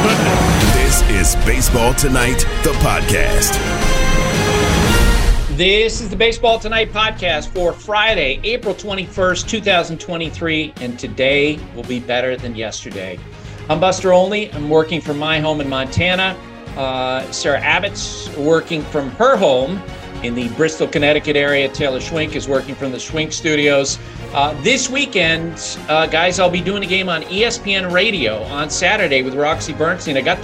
This is Baseball Tonight, the podcast. This is the Baseball Tonight podcast for Friday, April 21st, 2023, and today will be better than yesterday. I'm Buster Olney. I'm working from my home in Montana. Sarah Abbott's working from her home in the Bristol, Connecticut area. Taylor Schwink is working from the Schwink Studios. This weekend, guys, I'll be doing a game on ESPN Radio on Saturday with Roxy Bernstein. I got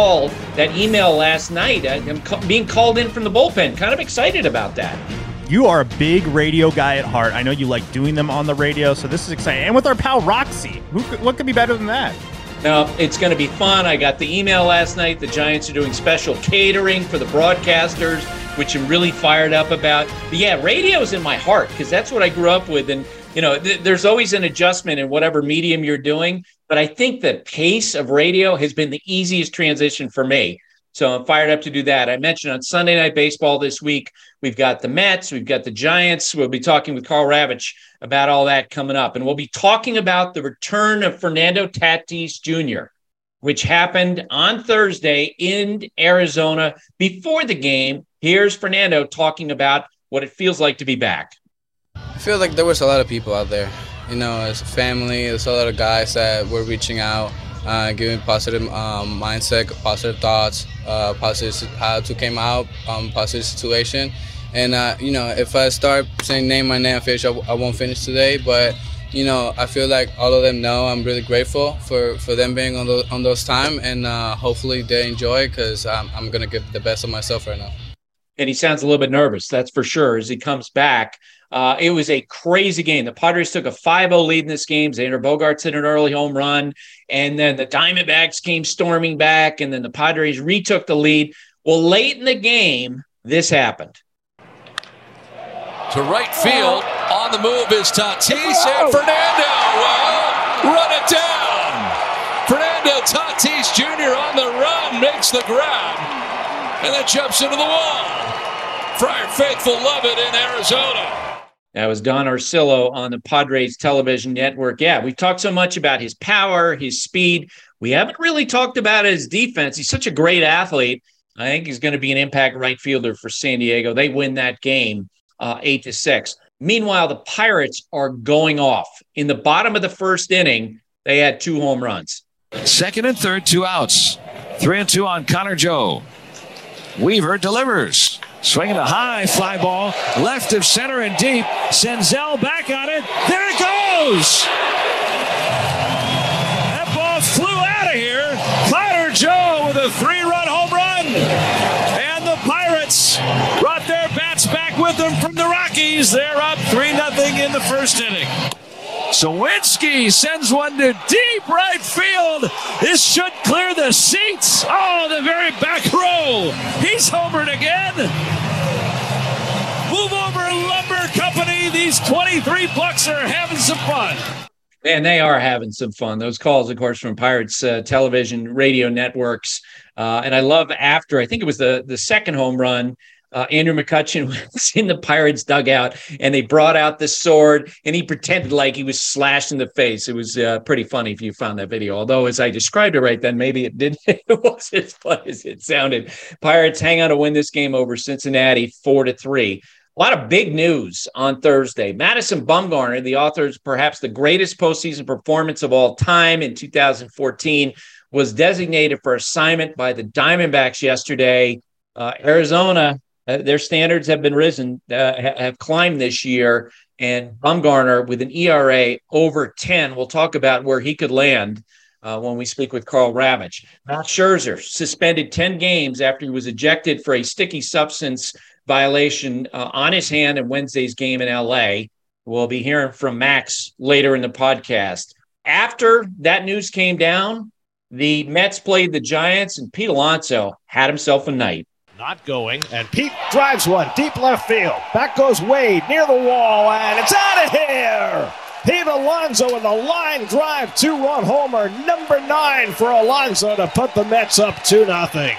that email last night. I'm being called in from the bullpen. Kind of excited about that. You are a big radio guy at heart. I know you like doing them on the radio, so this is exciting. And with our pal Roxy, what could be better than that? No, it's going to be fun. I got the email last night. The Giants are doing special catering for the broadcasters, which I'm really fired up about. But yeah, radio's in my heart because that's what I grew up with. And, you know, there's always an adjustment in whatever medium you're doing. But I think the pace of radio has been the easiest transition for me. So I'm fired up to do that. I mentioned on Sunday Night Baseball this week, we've got the Mets, we've got the Giants. We'll be talking with Karl Ravech about all that coming up. And we'll be talking about the return of Fernando Tatis Jr., which happened on Thursday in Arizona. Before the game, here's Fernando talking about what it feels like to be back. I feel like there was a lot of people out there. You know, as a family, there's a lot of guys that were reaching out. Giving positive mindset, positive thoughts, positive how to came out, positive situation. And, you know, if I start saying name my name, I won't finish today. But, you know, I feel like all of them know I'm really grateful for them being on those time. And hopefully they enjoy because I'm going to give the best of myself right now. And he sounds a little bit nervous, that's for sure, as he comes back. It was a crazy game. The Padres took a 5-0 lead in this game. Xander Bogaerts hit an early home run, and then the Diamondbacks came storming back, and then the Padres retook the lead. Well, late in the game, this happened. To right field, on the move is Tatis, and Fernando will run it down. Fernando Tatis Jr. on the run, makes the grab, and then jumps into the wall. Friar faithful love it in Arizona. That was Don Orsillo on the Padres television network. Yeah, we've talked so much about his power, his speed. We haven't really talked about his defense. He's such a great athlete. I think he's going to be an impact right fielder for San Diego. They win that game 8-6. Meanwhile, the Pirates are going off. In the bottom of the first inning, they had 2 home runs. Second and third, 2 outs. 3-2 on Connor Joe. Weaver delivers. Swinging a high fly ball, left of center and deep. Senzel back on it. There it goes! That ball flew out of here. Connor Joe with a 3-run home run. And the Pirates brought their bats back with them from the Rockies. They're up 3-0 in the first inning. Sawinski sends one to deep right field. This should clear the seats. Oh, the very back row. He's homered again. Move over, Lumber Company. These 23 bucks are having some fun. And they are having some fun. Those calls, of course, from Pirates television, radio networks. And I love after, I think it was the second home run, Andrew McCutchen was in the Pirates dugout, and they brought out the sword, and he pretended like he was slashed in the face. It was pretty funny if you found that video. Although, as I described it right then, maybe it didn't. It wasn't as funny as it sounded. Pirates hang on to win this game over Cincinnati 4-3. A lot of big news on Thursday. Madison Bumgarner, the author of perhaps the greatest postseason performance of all time in 2014, was designated for assignment by the Diamondbacks yesterday. Arizona, their standards have been risen, have climbed this year, and Bumgarner with an ERA over 10. We'll talk about where he could land when we speak with Karl Ravech. Matt Scherzer suspended 10 games after he was ejected for a sticky substance violation on his hand in Wednesday's game in L.A. We'll be hearing from Max later in the podcast. After that news came down, the Mets played the Giants, and Pete Alonso had himself a night. Not going, and Pete drives one deep left field. Back goes Wade near the wall, and it's out of here! Pete Alonso with a line drive 2-run homer, number 9 for Alonso to put the Mets up 2-0.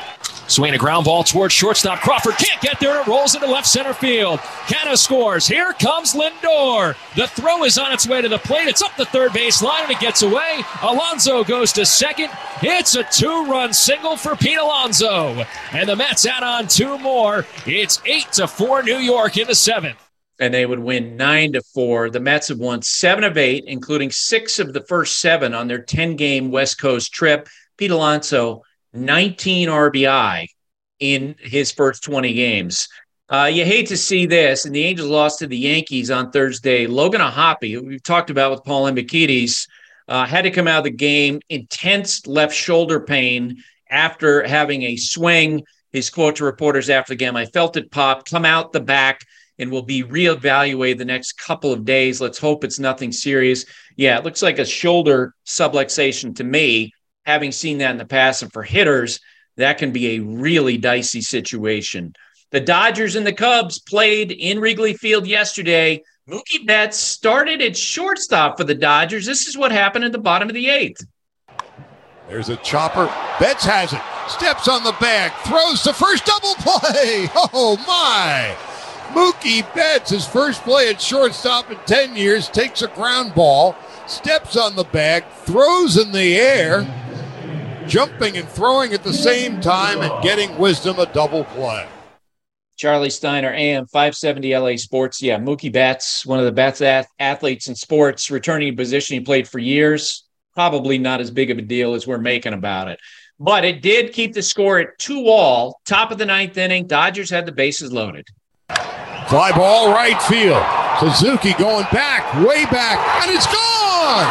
Swing a ground ball towards shortstop. Crawford can't get there. It rolls into left center field. Canna scores. Here comes Lindor. The throw is on its way to the plate. It's up the third base line and it gets away. Alonso goes to second. It's a 2-run single for Pete Alonso. And the Mets add on 2 more. It's 8-4 New York in the 7th. And they would win 9-4. The Mets have won 7 of 8, including 6 of the first 7 on their 10-game West Coast trip. Pete Alonso, 19 RBI in his first 20 games. You hate to see this, and the Angels lost to the Yankees on Thursday. Logan O'Hoppe, who we've talked about with Paul Embikides, had to come out of the game, intense left shoulder pain after having a swing. His quote to reporters after the game, "I felt it pop, come out the back, and will be reevaluated the next couple of days. Let's hope it's nothing serious." Yeah, it looks like a shoulder subluxation to me, having seen that in the past. And for hitters, that can be a really dicey situation. The Dodgers and the Cubs played in Wrigley Field yesterday. Mookie Betts started at shortstop for the Dodgers. This is what happened at the bottom of the 8th. There's a chopper. Betts has it. Steps on the bag. Throws to first. Double play. Oh, my. Mookie Betts, his first play at shortstop in 10 years, takes a ground ball, steps on the bag, throws in the air, jumping and throwing at the same time and getting Wisdom a double play. Charlie Steiner, AM 570 LA Sports. Yeah, Mookie Betts, one of the best athletes in sports, returning to a position he played for years. Probably not as big of a deal as we're making about it. But it did keep the score at 2-all. Top of the 9th inning, Dodgers had the bases loaded. Fly ball right field. Suzuki going back, way back, and it's gone!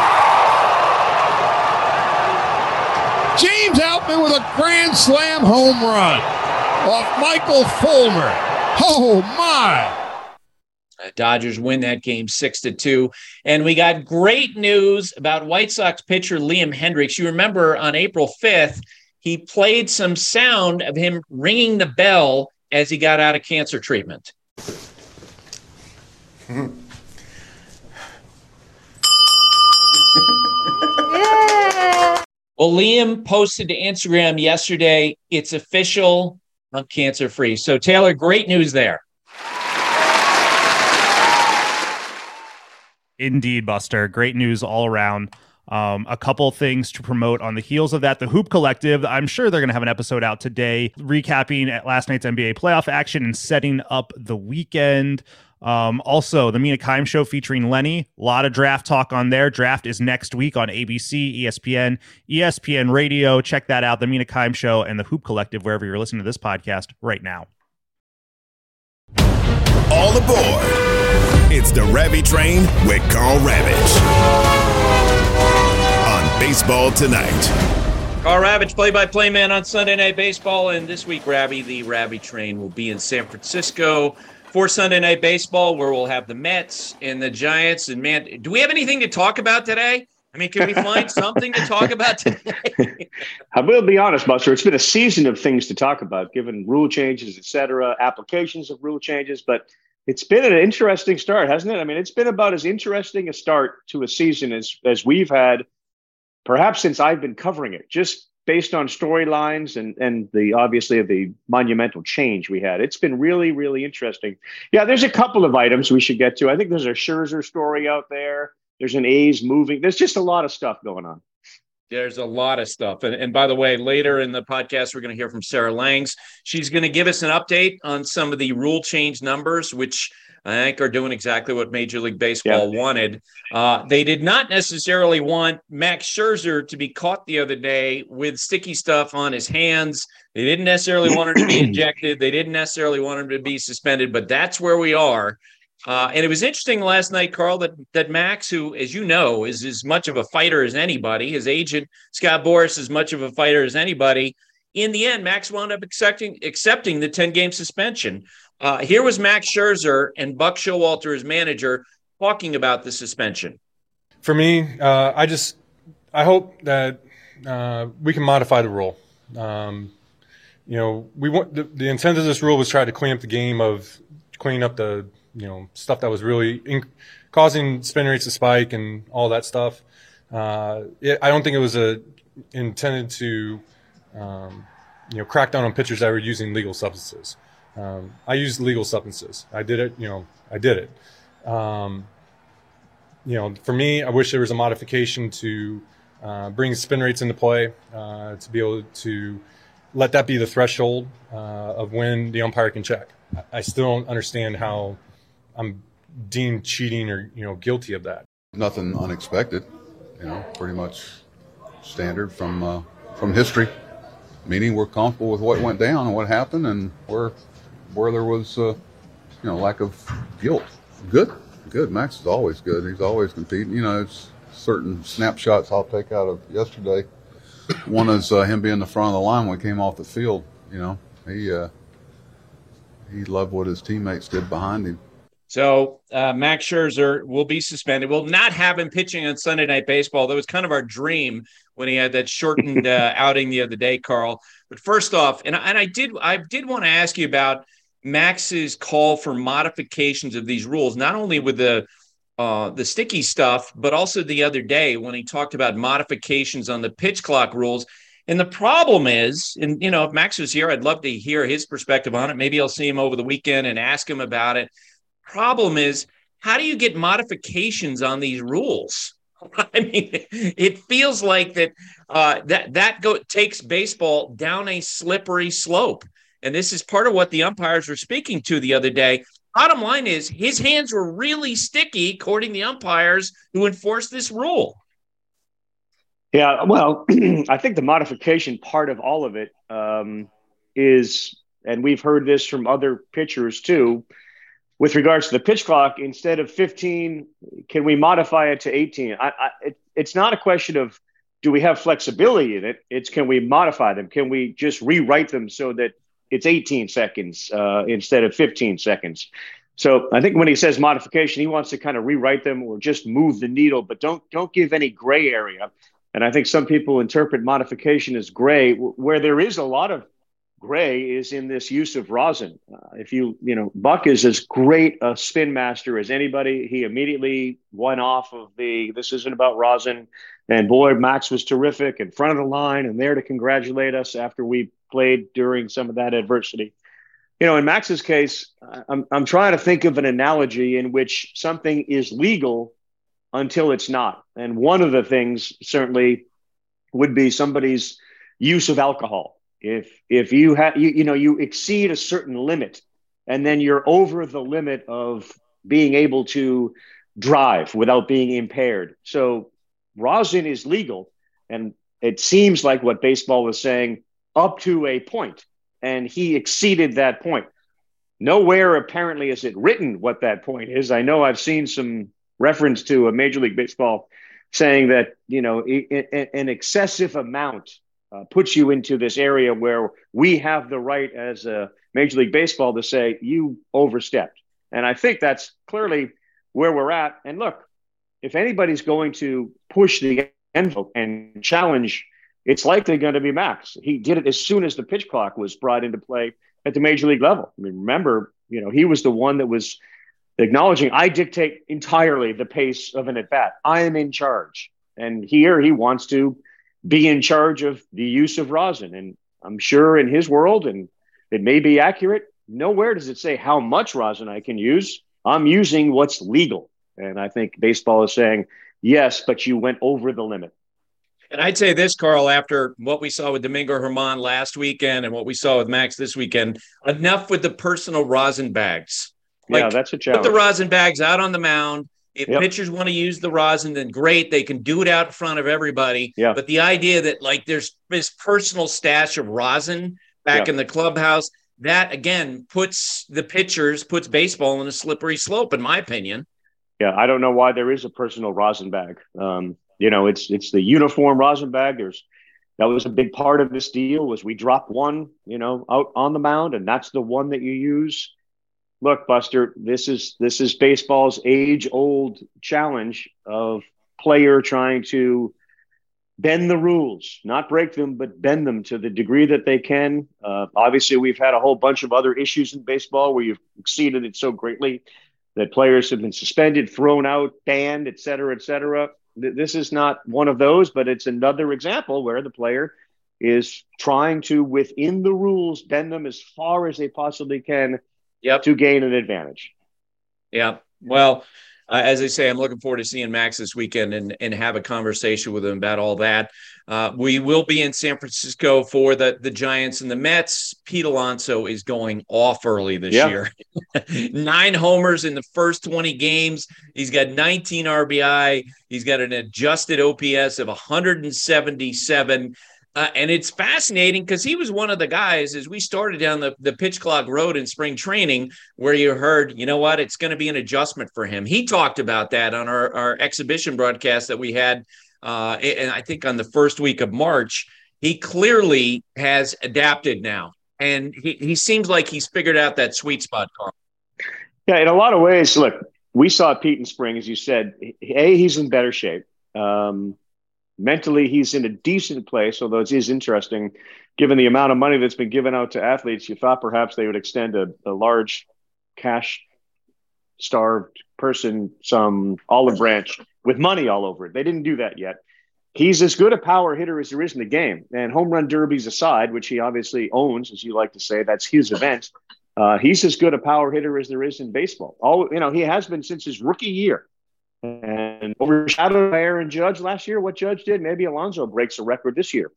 James Outman with a grand slam home run off Michael Fulmer. Oh, my! Dodgers win that game 6-2. And we got great news about White Sox pitcher Liam Hendriks. You remember on April 5th, he played some sound of him ringing the bell as he got out of cancer treatment. Yeah. Well, Liam posted to Instagram yesterday, it's official, I'm cancer-free. So, Taylor, great news there. Indeed, Buster. Great news all around. A couple things to promote on the heels of that. The Hoop Collective, I'm sure they're going to have an episode out today recapping at last night's NBA playoff action and setting up the weekend. Also, the Mina Kimes Show featuring Lenny. A lot of draft talk on there. Draft is next week on ABC, ESPN, ESPN Radio. Check that out. The Mina Kimes Show and the Hoop Collective, wherever you're listening to this podcast right now. All aboard. It's the Ravi Train with Carl Ravitch on Baseball Tonight. Carl Ravitch, play-by-play man on Sunday Night Baseball. And this week, the Ravi Train will be in San Francisco for Sunday Night Baseball, where we'll have the Mets and the Giants. And, man, do we have anything to talk about today? I mean, can we find something to talk about today? I will be honest, Buster. It's been a season of things to talk about, given rule changes, et cetera, applications of rule changes. But it's been an interesting start, hasn't it? I mean, it's been about as interesting a start to a season as we've had, perhaps since I've been covering it, just based on storylines and the obviously of the monumental change we had. It's been really, really interesting. Yeah, there's a couple of items we should get to. I think there's a Scherzer story out there. There's an A's moving. There's just a lot of stuff going on. There's a lot of stuff. And by the way, later in the podcast, we're going to hear from Sarah Langs. She's going to give us an update on some of the rule change numbers, which I think are doing exactly what Major League Baseball wanted. They did not necessarily want Max Scherzer to be caught the other day with sticky stuff on his hands. They didn't necessarily want him to be injected. They didn't necessarily want him to be suspended, but that's where we are. And it was interesting last night, Carl, that Max, who, as you know, is as much of a fighter as anybody, his agent, Scott Boras, as much of a fighter as anybody. In the end, Max wound up accepting the 10-game suspension. Here was Max Scherzer and Buck Showalter, his manager, talking about the suspension. For me, I hope that we can modify the rule. We want the intent of this rule was try to clean up the game of cleaning up the stuff that was really causing spin rates to spike and all that stuff. I don't think it was intended to crack down on pitchers that were using legal substances. I used legal substances. I did it. I did it. For me, I wish there was a modification to bring spin rates into play, to be able to let that be the threshold of when the umpire can check. I still don't understand how I'm deemed cheating or guilty of that. Nothing unexpected, pretty much standard from history. Meaning we're comfortable with what went down and what happened, and where there was lack of guilt. Good. Max is always good. He's always competing. It's certain snapshots I'll take out of yesterday. One is him being in the front of the line when he came off the field. He loved what his teammates did behind him. So Max Scherzer will be suspended. We'll not have him pitching on Sunday Night Baseball. That was kind of our dream when he had that shortened outing the other day, Carl. But first off, and I did want to ask you about Max's call for modifications of these rules, not only with the sticky stuff, but also the other day when he talked about modifications on the pitch clock rules. And the problem is, and if Max was here, I'd love to hear his perspective on it. Maybe I'll see him over the weekend and ask him about it. Problem is, how do you get modifications on these rules? I mean, it feels like that takes baseball down a slippery slope. And this is part of what the umpires were speaking to the other day. Bottom line is his hands were really sticky, according to the umpires who enforced this rule. Yeah, well, I think the modification part of all of it is, and we've heard this from other pitchers too, with regards to the pitch clock, instead of 15, can we modify it to 18? It's not a question of do we have flexibility in it. It's can we modify them? Can we just rewrite them so that it's 18 seconds instead of 15 seconds? So I think when he says modification, he wants to kind of rewrite them or just move the needle, but don't give any gray area. And I think some people interpret modification as gray, where there is a lot of gray is in this use of rosin. Buck is as great a spin master as anybody. He immediately went off of this isn't about rosin. And boy, Max was terrific in front of the line and there to congratulate us after we played during some of that adversity. In Max's case, I'm trying to think of an analogy in which something is legal until it's not. And one of the things certainly would be somebody's use of alcohol. If you you exceed a certain limit and then you're over the limit of being able to drive without being impaired. So rosin is legal. And it seems like what baseball was saying up to a point, and he exceeded that point. Nowhere apparently is it written what that point is. I know I've seen some reference to a Major League Baseball saying that, an excessive amount puts you into this area where we have the right as a Major League Baseball to say you overstepped. And I think that's clearly where we're at. And look, if anybody's going to push the envelope and challenge, it's likely going to be Max. He did it as soon as the pitch clock was brought into play at the Major League level. I mean, remember, he was the one that was acknowledging, I dictate entirely the pace of an at-bat. I am in charge. And here he wants to be in charge of the use of rosin. And I'm sure in his world, and it may be accurate, nowhere does it say how much rosin I can use. I'm using what's legal. And I think baseball is saying, yes, but you went over the limit. And I'd say this, Carl, after what we saw with Domingo Germán last weekend and what we saw with Max this weekend, enough with the personal rosin bags. Yeah, that's a challenge. Put the rosin bags out on the mound. If pitchers want to use the rosin, then great. They can do it out in front of everybody. Yeah. But the idea that there's this personal stash of rosin back in the clubhouse, that again puts baseball in a slippery slope, in my opinion. Yeah, I don't know why there is a personal rosin bag. It's the uniform rosin bag. That was a big part of this deal was we dropped one, out on the mound, and that's the one that you use. Look, Buster, this is baseball's age-old challenge of player trying to bend the rules, not break them, but bend them to the degree that they can. Obviously, we've had a whole bunch of other issues in baseball where you've exceeded it so greatly that players have been suspended, thrown out, banned, et cetera, et cetera. This is not one of those, but it's another example where the player is trying to, within the rules, bend them as far as they possibly can to gain an advantage. Yeah. Well, as I say, I'm looking forward to seeing Max this weekend and have a conversation with him about all that. We will be in San Francisco for the Giants and the Mets. Pete Alonso is going off early this year. 9 homers in the first 20 games. He's got 19 RBI. He's got an adjusted OPS of 177. And it's fascinating because he was one of the guys as we started down the pitch clock road in spring training where you heard, you know what, it's going to be an adjustment for him. He talked about that on our exhibition broadcast that we had, and I think on the first week of March. He clearly has adapted now, and he seems like he's figured out that sweet spot, Carl. Yeah, in a lot of ways, look, we saw Pete in spring, as you said. He's in better shape. Mentally, he's in a decent place, although it is interesting, given the amount of money that's been given out to athletes, you thought perhaps they would extend a large cash-starved person some olive branch with money all over it. They didn't do that yet. He's as good a power hitter as there is in the game. And home run derbies aside, which he obviously owns, as you like to say, that's his event. He's as good a power hitter as there is in baseball. He has been since his rookie year. And overshadowed by Aaron Judge last year. What Judge did, maybe Alonso breaks a record this year.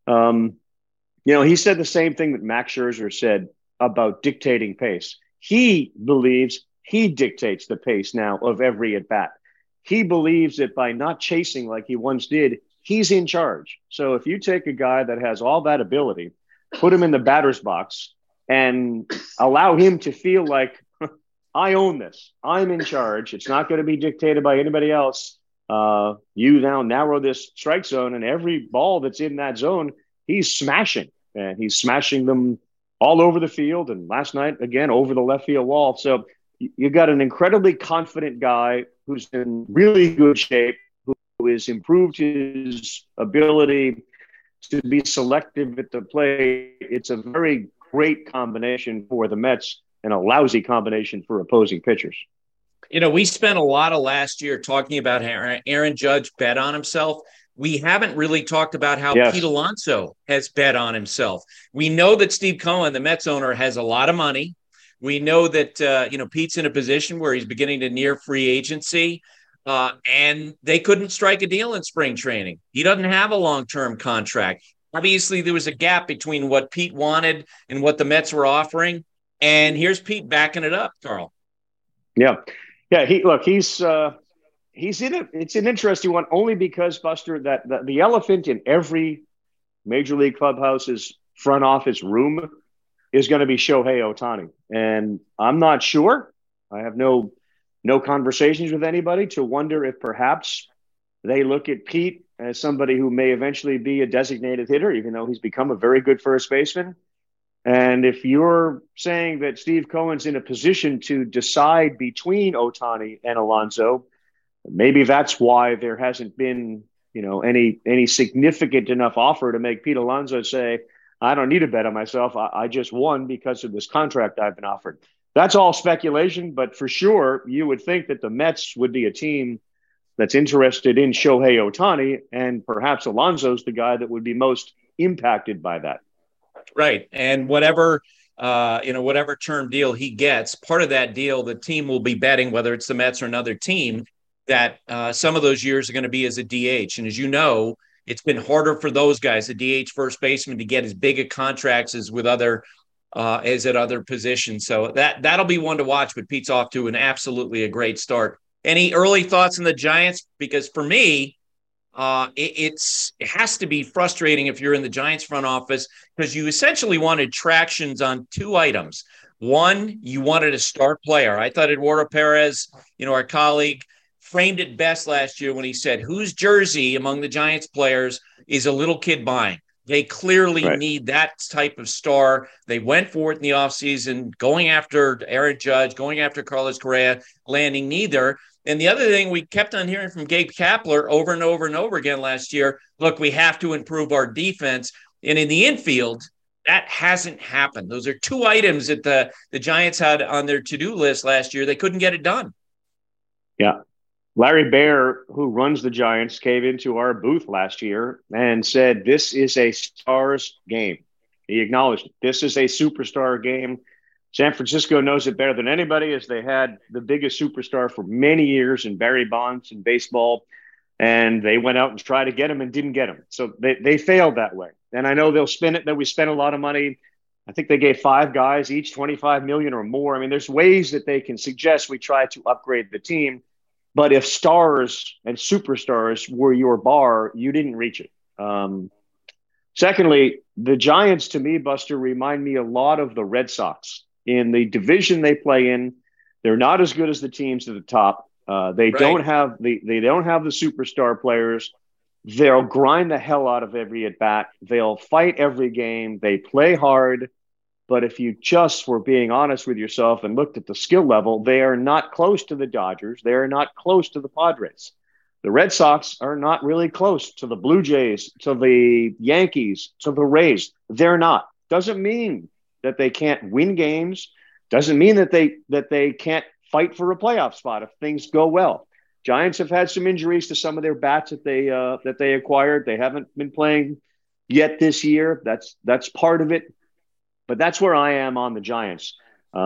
He said the same thing that Max Scherzer said about dictating pace. He believes he dictates the pace now of every at-bat. He believes that by not chasing like he once did, he's in charge. So if you take a guy that has all that ability, put him in the batter's box, and allow him to feel like, I own this. I'm in charge. It's not going to be dictated by anybody else. You now narrow this strike zone, and every ball that's in that zone, he's smashing. And he's smashing them all over the field. And last night, again, over the left field wall. So you got an incredibly confident guy who's in really good shape, who has improved his ability to be selective at the plate. It's a very great combination for the Mets, and a lousy combination for opposing pitchers. We spent a lot of last year talking about how Aaron Judge bet on himself. We haven't really talked about how Pete Alonso has bet on himself. We know that Steve Cohen, the Mets owner, has a lot of money. We know that, Pete's in a position where he's beginning to near free agency, and they couldn't strike a deal in spring training. He doesn't have a long-term contract. Obviously, there was a gap between what Pete wanted and what the Mets were offering. And here's Pete backing it up, Carl. Yeah. He's in it. It's an interesting one only because, Buster, that the elephant in every Major League clubhouse's front office room is going to be Shohei Ohtani. And I'm not sure. I have no conversations with anybody to wonder if perhaps they look at Pete as somebody who may eventually be a designated hitter, even though he's become a very good first baseman. And if you're saying that Steve Cohen's in a position to decide between Ohtani and Alonso, maybe that's why there hasn't been, any significant enough offer to make Pete Alonso say, I don't need to bet on myself. I just won because of this contract I've been offered. That's all speculation, but for sure, you would think that the Mets would be a team that's interested in Shohei Ohtani, and perhaps Alonso's the guy that would be most impacted by that. Right. And whatever term deal he gets, part of that deal, the team will be betting, whether it's the Mets or another team, that some of those years are going to be as a DH. And as you know, it's been harder for those guys, the DH first baseman, to get as big a contracts as with other positions. So that'll be one to watch, but Pete's off to absolutely a great start. Any early thoughts on the Giants? Because for me, it has to be frustrating if you're in the Giants front office, because you essentially wanted tractions on 2 items. One, you wanted a star player. I thought Eduardo Perez, our colleague, framed it best last year when he said, whose jersey among the Giants players is a little kid buying? They clearly need that type of star. They went for it in the offseason, going after Aaron Judge, going after Carlos Correa, landing neither. And the other thing we kept on hearing from Gabe Kapler over and over and over again last year, look, we have to improve our defense. And in the infield, that hasn't happened. Those are 2 items that the Giants had on their to-do list last year. They couldn't get it done. Yeah. Larry Baer, who runs the Giants, came into our booth last year and said, this is a stars game. He acknowledged this is a superstar game. San Francisco knows it better than anybody, as they had the biggest superstar for many years in Barry Bonds in baseball. And they went out and tried to get him and didn't get him. So they failed that way. And I know they'll spin it that we spent a lot of money. I think they gave 5 guys each $25 million or more. I mean, there's ways that they can suggest we try to upgrade the team. But if stars and superstars were your bar, you didn't reach it. Secondly, the Giants, to me, Buster, remind me a lot of the Red Sox. In the division they play in, they're not as good as the teams at the top. They don't have the superstar players. They'll grind the hell out of every at bat. They'll fight every game. They play hard. But if you just were being honest with yourself and looked at the skill level, they are not close to the Dodgers. They are not close to the Padres. The Red Sox are not really close to the Blue Jays, to the Yankees, to the Rays. They're not. Doesn't mean that they can't win games. Doesn't mean that they can't fight for a playoff spot if things go well. Giants have had some injuries to some of their bats that they acquired. They haven't been playing yet this year. That's part of it. But that's where I am on the Giants.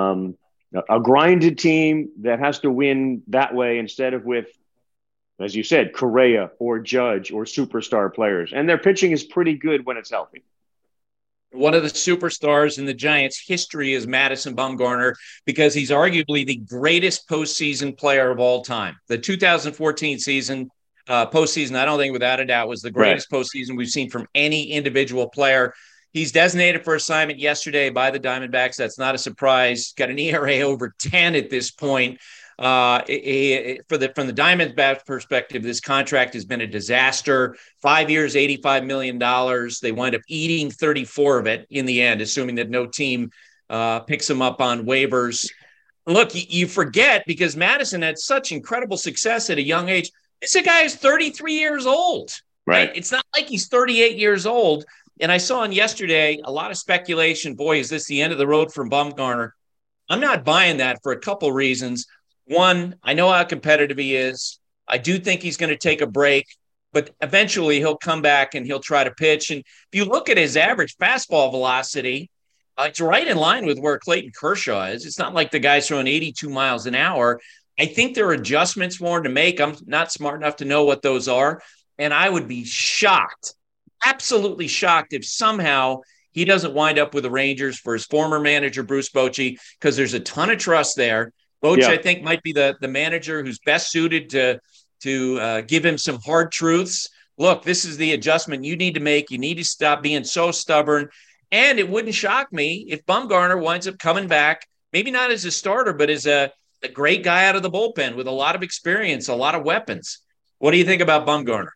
A grinded team that has to win that way instead of with, as you said, Correa or Judge or superstar players. And their pitching is pretty good when it's healthy. One of the superstars in the Giants' history is Madison Bumgarner, because he's arguably the greatest postseason player of all time. The 2014 season, postseason, I don't think without a doubt, was the greatest postseason we've seen from any individual player. He's designated for assignment yesterday by the Diamondbacks. That's not a surprise. Got an ERA over 10 at this point. From the Diamondbacks perspective, this contract has been a disaster. 5 years, $85 million. They wind up eating 34 of it in the end, assuming that no team picks him up on waivers. Look, you forget, because Madison had such incredible success at a young age. This guy is 33 years old. Right? It's not like he's 38 years old. And I saw on yesterday a lot of speculation. Boy, is this the end of the road for Bumgarner? I'm not buying that for a couple reasons. One, I know how competitive he is. I do think he's going to take a break, but eventually he'll come back and he'll try to pitch. And if you look at his average fastball velocity, it's right in line with where Clayton Kershaw is. It's not like the guy's throwing 82 miles an hour. I think there are adjustments for him to make. I'm not smart enough to know what those are. And I would be shocked, absolutely shocked, if somehow he doesn't wind up with the Rangers for his former manager, Bruce Bochy, because there's a ton of trust there. Bochy, I think, might be the manager who's best suited to give him some hard truths. Look, this is the adjustment you need to make. You need to stop being so stubborn. And it wouldn't shock me if Bumgarner winds up coming back, maybe not as a starter, but as a great guy out of the bullpen with a lot of experience, a lot of weapons. What do you think about Bumgarner?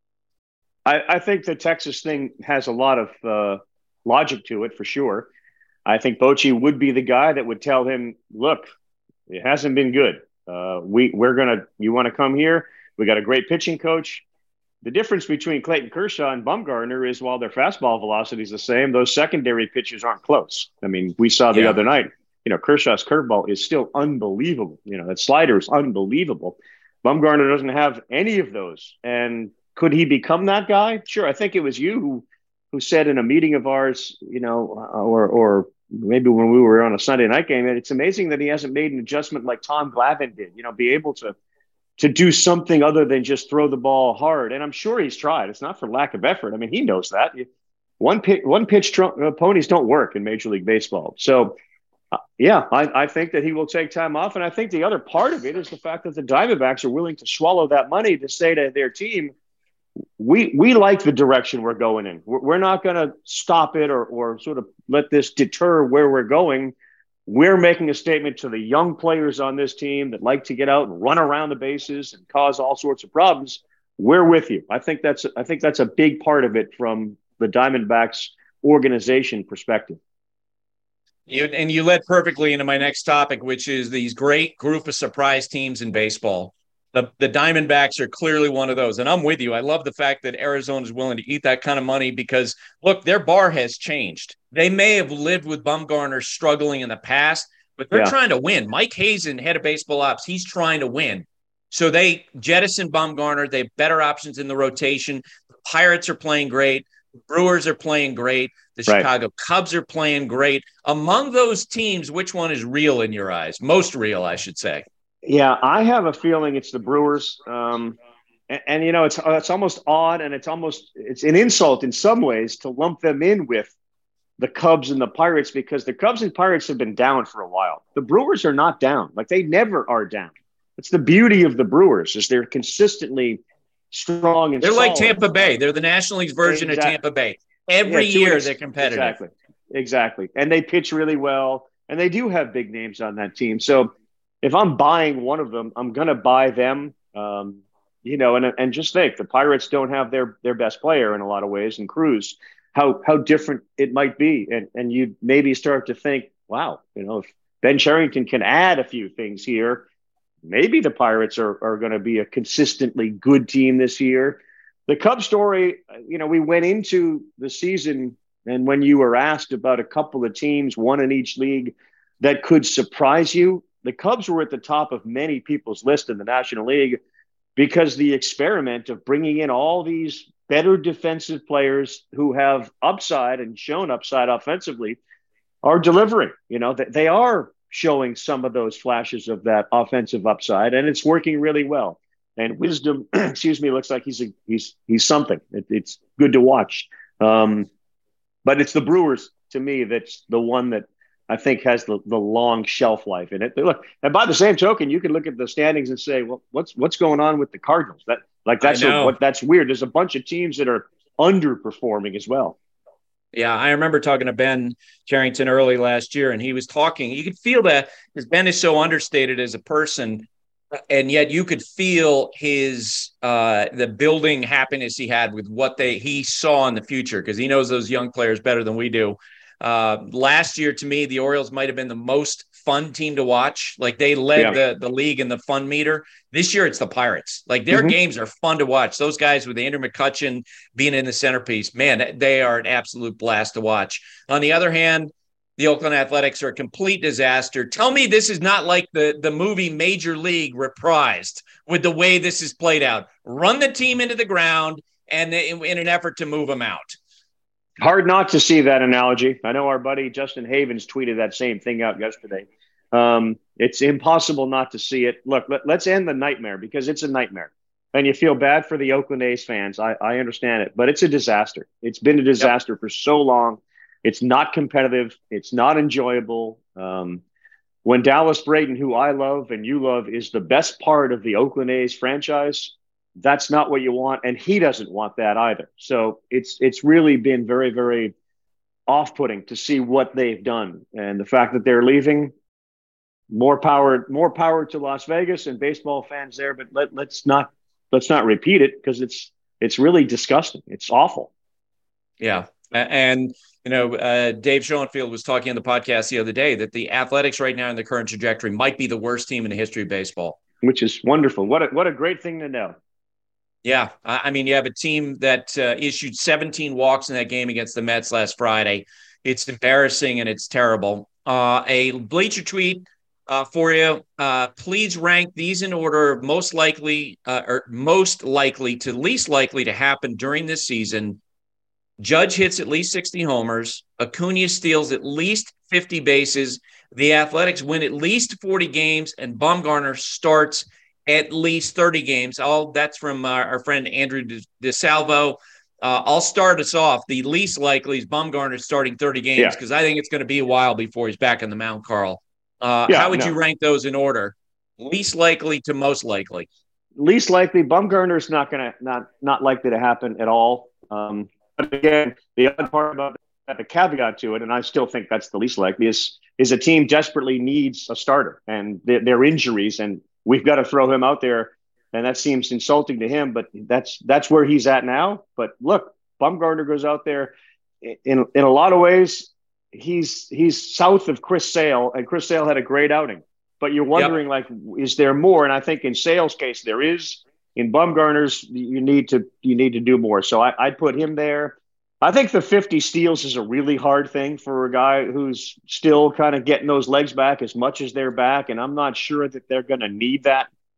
I think the Texas thing has a lot of logic to it, for sure. I think Bochy would be the guy that would tell him, look, it hasn't been good. You want to come here? We got a great pitching coach. The difference between Clayton Kershaw and Bumgarner is, while their fastball velocity is the same, those secondary pitches aren't close. I mean, we saw the other night, Kershaw's curveball is still unbelievable. That slider is unbelievable. Bumgarner doesn't have any of those. And could he become that guy? Sure. I think it was you who said in a meeting of ours, or maybe when we were on a Sunday night game, it's amazing that he hasn't made an adjustment like Tom Glavine did, be able to do something other than just throw the ball hard. And I'm sure he's tried. It's not for lack of effort. I mean, he knows that. One pitch ponies don't work in Major League Baseball. So, I think that he will take time off. And I think the other part of it is the fact that the Diamondbacks are willing to swallow that money to say to their team, we like the direction we're going in. We're not going to stop it or sort of let this deter where we're going. We're making a statement to the young players on this team that like to get out and run around the bases and cause all sorts of problems. We're with you. I think that's a big part of it from the Diamondbacks organization perspective. You led perfectly into my next topic, which is these great group of surprise teams in baseball. The Diamondbacks are clearly one of those. And I'm with you. I love the fact that Arizona is willing to eat that kind of money because, look, their bar has changed. They may have lived with Bumgarner struggling in the past, but they're trying to win. Mike Hazen, head of baseball ops, he's trying to win. So they jettison Bumgarner. They have better options in the rotation. The Pirates are playing great. The Brewers are playing great. The Chicago Cubs are playing great. Among those teams, which one is real in your eyes? Most real, I should say. Yeah, I have a feeling it's the Brewers. And you know, it's almost odd, and it's an insult in some ways to lump them in with the Cubs and the Pirates, because the Cubs and Pirates have been down for a while. The Brewers are not down. Like, they never are down. It's the beauty of the Brewers, is they're consistently strong and they're solid. like Tampa Bay. They're the National League's version of Tampa Bay. Every year they're competitive. Exactly. And they pitch really well, and they do have big names on that team. So if I'm buying one of them, I'm going to buy them. You know, and just think, the Pirates don't have their best player in a lot of ways, and Cruz, how different it might be. And you maybe start to think, wow, you know, if Ben Cherington can add a few things here, maybe the Pirates are going to be a consistently good team this year. The Cubs story, you know, we went into the season, and when you were asked about a couple of teams, one in each league, that could surprise you, the Cubs were at the top of many people's list in the National League, because the experiment of bringing in all these better defensive players who have upside and shown upside offensively are delivering. You know, they are showing some of those flashes of that offensive upside, and it's working really well. And Wisdom, looks like he's something. It's good to watch. But it's the Brewers, to me, that's the one that I think has the long shelf life in it. Look, and by the same token, you can look at the standings and say, well, what's going on with the Cardinals? That's weird. There's a bunch of teams that are underperforming as well. Yeah, I remember talking to Ben Cherington early last year, and he was talking. You could feel that, because Ben is so understated as a person, and yet you could feel his the building happiness he had with what he saw in the future, because he knows those young players better than we do. Last year, to me, the Orioles might have been the most fun team to watch. Like, they led the league in the fun meter. This year, it's the Pirates. Like, their games are fun to watch. Those guys with Andrew McCutchen being in the centerpiece, man, they are an absolute blast to watch. On the other hand, the Oakland Athletics are a complete disaster. Tell me this is not like the movie Major League reprised with the way this is played out. Run the team into the ground and in an effort to move them out. Hard not to see that analogy. I know our buddy Justin Havens tweeted that same thing out yesterday. It's impossible not to see it. Look, let's end the nightmare, because it's a nightmare. And you feel bad for the Oakland A's fans. I understand it, but it's a disaster. It's been a disaster for so long. It's not competitive. It's not enjoyable. When Dallas Braden, who I love and you love, is the best part of the Oakland A's franchise, that's not what you want, and he doesn't want that either. So it's really been very, very off-putting to see what they've done, and the fact that they're leaving. More power to Las Vegas and baseball fans there, but let's not repeat it, because it's really disgusting. It's awful. Yeah, and you know, Dave Schoenfield was talking on the podcast the other day that the Athletics right now in the current trajectory might be the worst team in the history of baseball, which is wonderful. What a great thing to know. Yeah, I mean, you have a team that issued 17 walks in that game against the Mets last Friday. It's embarrassing and it's terrible. A Bleacher tweet for you. Please rank these in order of most likely to least likely to happen during this season. Judge hits at least 60 homers. Acuna steals at least 50 bases. The Athletics win at least 40 games, and Bumgarner starts at least 30 games. That's from our friend Andrew DeSalvo. I'll start us off. The least likely is Bumgarner starting 30 games, because I think it's going to be a while before he's back on the mound, Carl. How would you rank those in order? Least likely to most likely. Least likely, Bumgarner's not likely to happen at all. But again, the other part about that, the caveat to it, and I still think that's the least likely, is a team desperately needs a starter, and their injuries, and we've got to throw him out there, and that seems insulting to him, but that's where he's at now. But look, Bumgarner goes out there in a lot of ways. He's south of Chris Sale, and Chris Sale had a great outing. But you're wondering, is there more? And I think in Sale's case there is. In Bumgarner's, you need to do more. So I'd put him there. I think the 50 steals is a really hard thing for a guy who's still kind of getting those legs back as much as they're back, and I'm not sure that they're going to need that.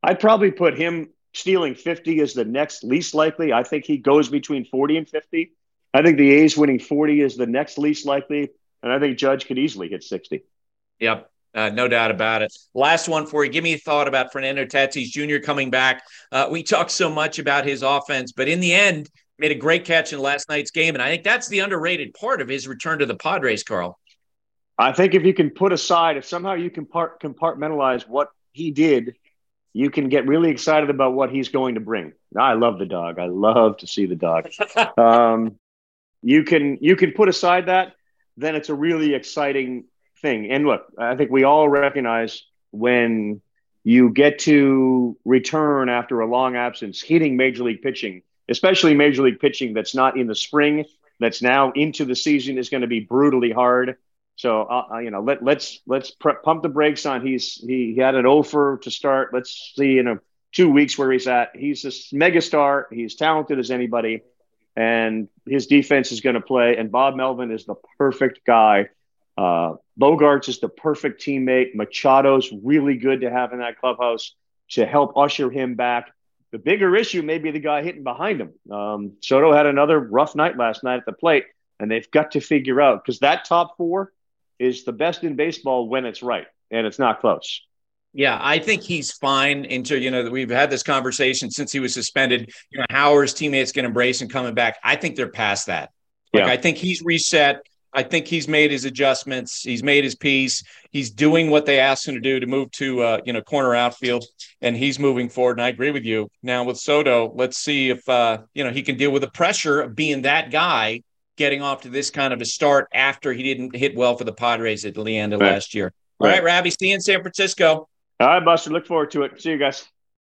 I'd probably put him stealing 50 as the next least likely. I think he goes between 40 and 50. I think the A's winning 40 is the next least likely. And I think Judge could easily hit 60. Yep. No doubt about it. Last one for you. Give me a thought about Fernando Tatis Jr. coming back. We talked so much about his offense, but in the end, made a great catch in last night's game. And I think that's the underrated part of his return to the Padres, Carl. I think if you can put aside, if somehow you can compartmentalize what he did, you can get really excited about what he's going to bring. I love the dog. I love to see the dog. You can put aside that, then it's a really exciting thing. And look, I think we all recognize when you get to return after a long absence, hitting major league pitching, especially major league pitching that's not in the spring, that's now into the season, is going to be brutally hard. So, let's pump the brakes on. He had an offer to start. Let's see in 2 weeks where he's at. He's a megastar. He's talented as anybody, and his defense is going to play. And Bob Melvin is the perfect guy. Bogarts is the perfect teammate. Machado's really good to have in that clubhouse to help usher him back. The bigger issue may be the guy hitting behind him. Soto had another rough night last night at the plate, and they've got to figure out, because that top four is the best in baseball when it's right, and it's not close. Yeah, I think he's fine until, we've had this conversation since he was suspended, how are his teammates going to embrace and coming back? I think they're past that. I think he's reset. I think he's made his adjustments. He's made his peace. He's doing what they asked him to do to move to, corner outfield, and he's moving forward. And I agree with you. Now with Soto, let's see if, he can deal with the pressure of being that guy getting off to this kind of a start after he didn't hit well for the Padres at the end of last year. All right, Rabbi, see you in San Francisco. All right, Buster, look forward to it. See you guys.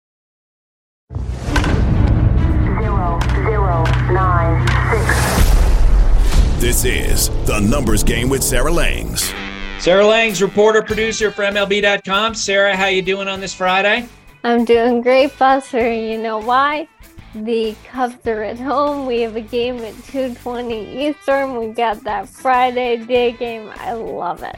0096. This is The Numbers Game with Sarah Langs. Sarah Langs, reporter, producer for MLB.com. Sarah, how you doing on this Friday? I'm doing great, Buster. You know why? The Cubs are at home. We have a game at 2:20 Eastern. We got that Friday day game. I love it.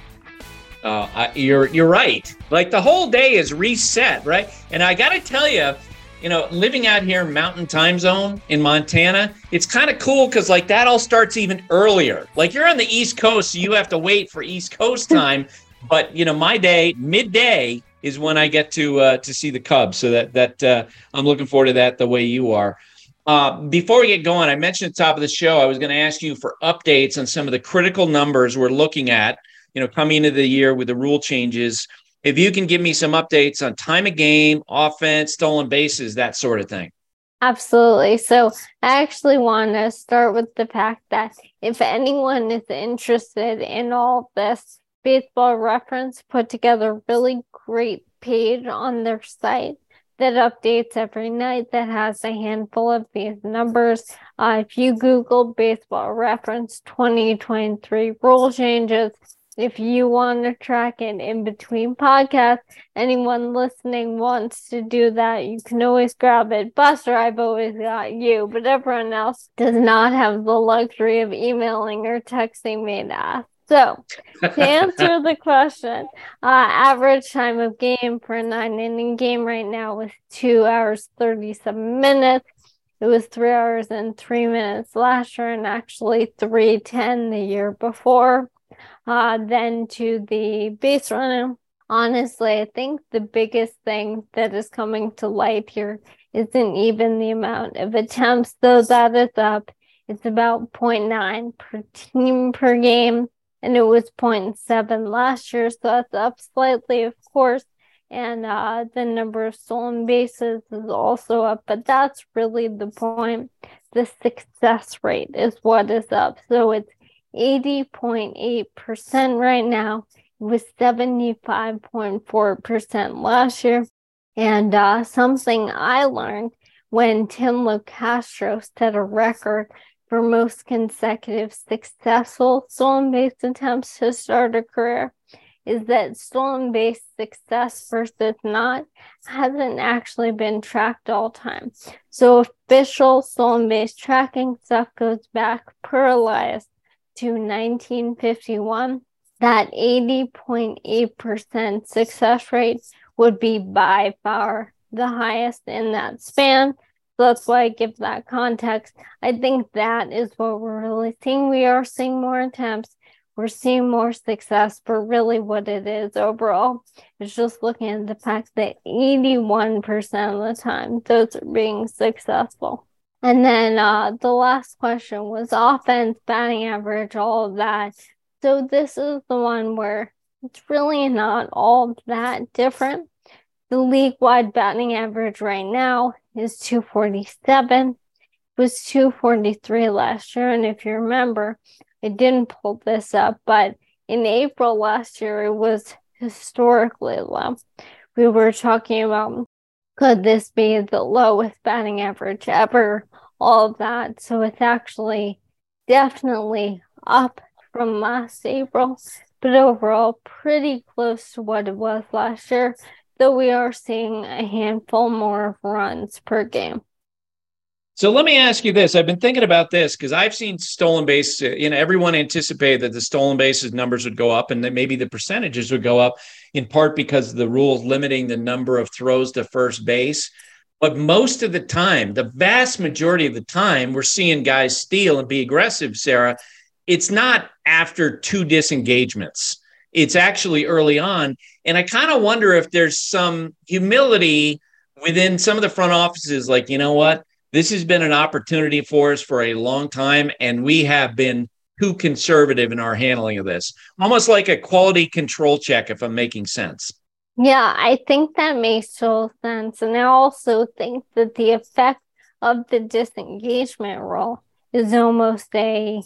You're right. Like the whole day is reset, right? And I got to tell you, living out here in Mountain Time Zone in Montana, it's kind of cool because like that all starts even earlier. Like you're on the East Coast, so you have to wait for East Coast time. But my day, midday, is when I get to see the Cubs. So that I'm looking forward to that the way you are. Before we get going, I mentioned at the top of the show, I was going to ask you for updates on some of the critical numbers we're looking at, coming into the year with the rule changes. If you can give me some updates on time of game, offense, stolen bases, that sort of thing. Absolutely. So I actually want to start with the fact that if anyone is interested in all this, Baseball Reference put together a really great page on their site that updates every night that has a handful of these numbers. If you Google Baseball Reference 2023 rule changes, if you want to track it in between podcasts, anyone listening wants to do that, you can always grab it. Buster, I've always got you, but everyone else does not have the luxury of emailing or texting me to ask. So, to answer the question, average time of game for a 9-inning game right now was 2 hours, 37 minutes. It was 3 hours and 3 minutes last year and actually 3:10 the year before. Then to the base running, honestly, I think the biggest thing that is coming to light here isn't even the amount of attempts, though that is up. It's about 0.9 per team per game. And it was 0.7 last year, so that's up slightly, of course. And the number of stolen bases is also up, but that's really the point. The success rate is what is up. So it's 80.8% right now. It was 75.4% last year. And something I learned when Tim LoCastro set a record for most consecutive successful stolen base attempts to start a career is that stolen base success versus not hasn't actually been tracked all time. So official stolen base tracking stuff goes back per Elias to 1951. That 80.8% success rate would be by far the highest in that span. So that's why I give that context. I think that is what we're really seeing. We are seeing more attempts. We're seeing more success, but really what it is overall is just looking at the fact that 81% of the time, those are being successful. And then the last question was offense, batting average, all of that. So this is the one where it's really not all that different. The league-wide batting average right now is 247. It was 243 last year. And if you remember, I didn't pull this up, but in April last year, it was historically low. We were talking about, could this be the lowest batting average ever? All of that. So it's actually definitely up from last April, but overall pretty close to what it was last year, though we are seeing a handful more runs per game. So let me ask you this. I've been thinking about this because I've seen stolen base, everyone anticipated that the stolen bases numbers would go up and that maybe the percentages would go up, in part because of the rules limiting the number of throws to first base. But most of the time, the vast majority of the time, we're seeing guys steal and be aggressive, Sarah. It's not after 2 disengagements. It's actually early on. And I kind of wonder if there's some humility within some of the front offices, like, you know what? This has been an opportunity for us for a long time, and we have been too conservative in our handling of this. Almost like a quality control check, if I'm making sense. Yeah, I think that makes total sense. And I also think that the effect of the disengagement rule is almost the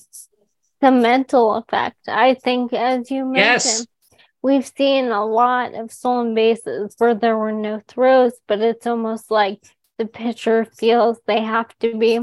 mental effect. I think, as you mentioned, we've seen a lot of stolen bases where there were no throws, but it's almost like the pitcher feels they have to be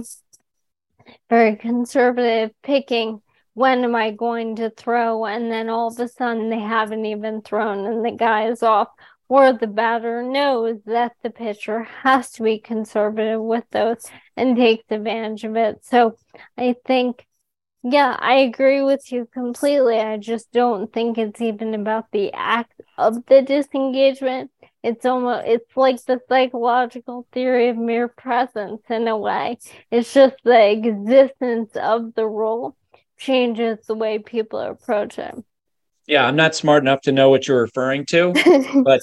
very conservative, picking when am I going to throw, and then all of a sudden they haven't even thrown and the guy is off, or the batter knows that the pitcher has to be conservative with those and takes advantage of it. So I think, yeah, I agree with you completely. I just don't think it's even about the act of the disengagement. It's like the psychological theory of mere presence in a way. It's just the existence of the rule changes the way people approach it. Yeah, I'm not smart enough to know what you're referring to, but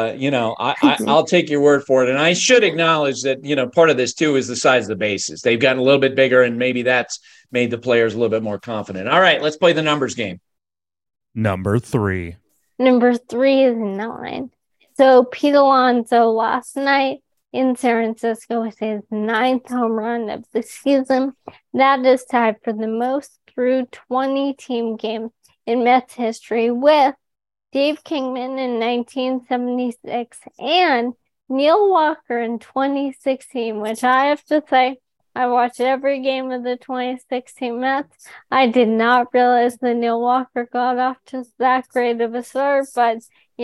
I'll take your word for it. And I should acknowledge that, part of this too is the size of the bases. They've gotten a little bit bigger, and maybe that's made the players a little bit more confident. All right, let's play the numbers game. Number 3. Number 3 is 9. So Pete Alonso last night in San Francisco with his 9th home run of the season. That is tied for the most through 20 team games in Mets history with Dave Kingman in 1976 and Neil Walker in 2016, which I have to say, I watched every game of the 2016 Mets. I did not realize that Neil Walker got off to that great of a start, but,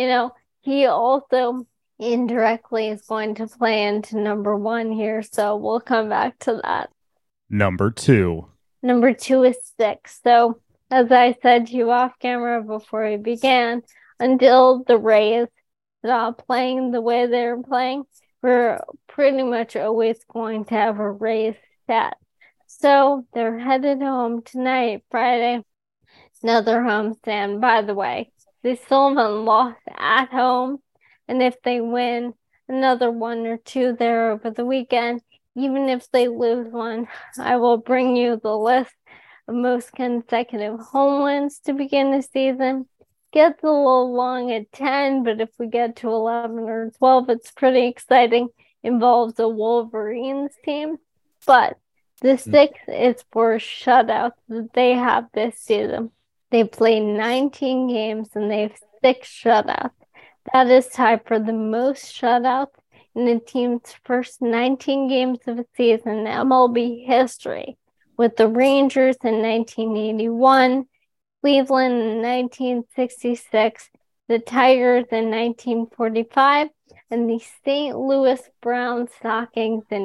he also indirectly is going to play into number 1 here, so we'll come back to that. Number 2. Number 2 is 6. So, as I said to you off camera before we began, until the Rays stop playing the way they're playing, we're pretty much always going to have a Rays stat. So, they're headed home tonight, Friday. Another homestand, by the way. They still haven't lost at home, and if they win another 1 or 2 there over the weekend, even if they lose one, I will bring you the list of most consecutive home wins to begin the season. Gets a little long at 10, but if we get to 11 or 12, it's pretty exciting. Involves a Wolverines team, but the 6th is for shutouts that they have this season. They played 19 games and they have 6 shutouts. That is tied for the most shutouts in the team's first 19 games of a season in MLB history, with the Rangers in 1981, Cleveland in 1966, the Tigers in 1945, and the St. Louis Brown Stockings in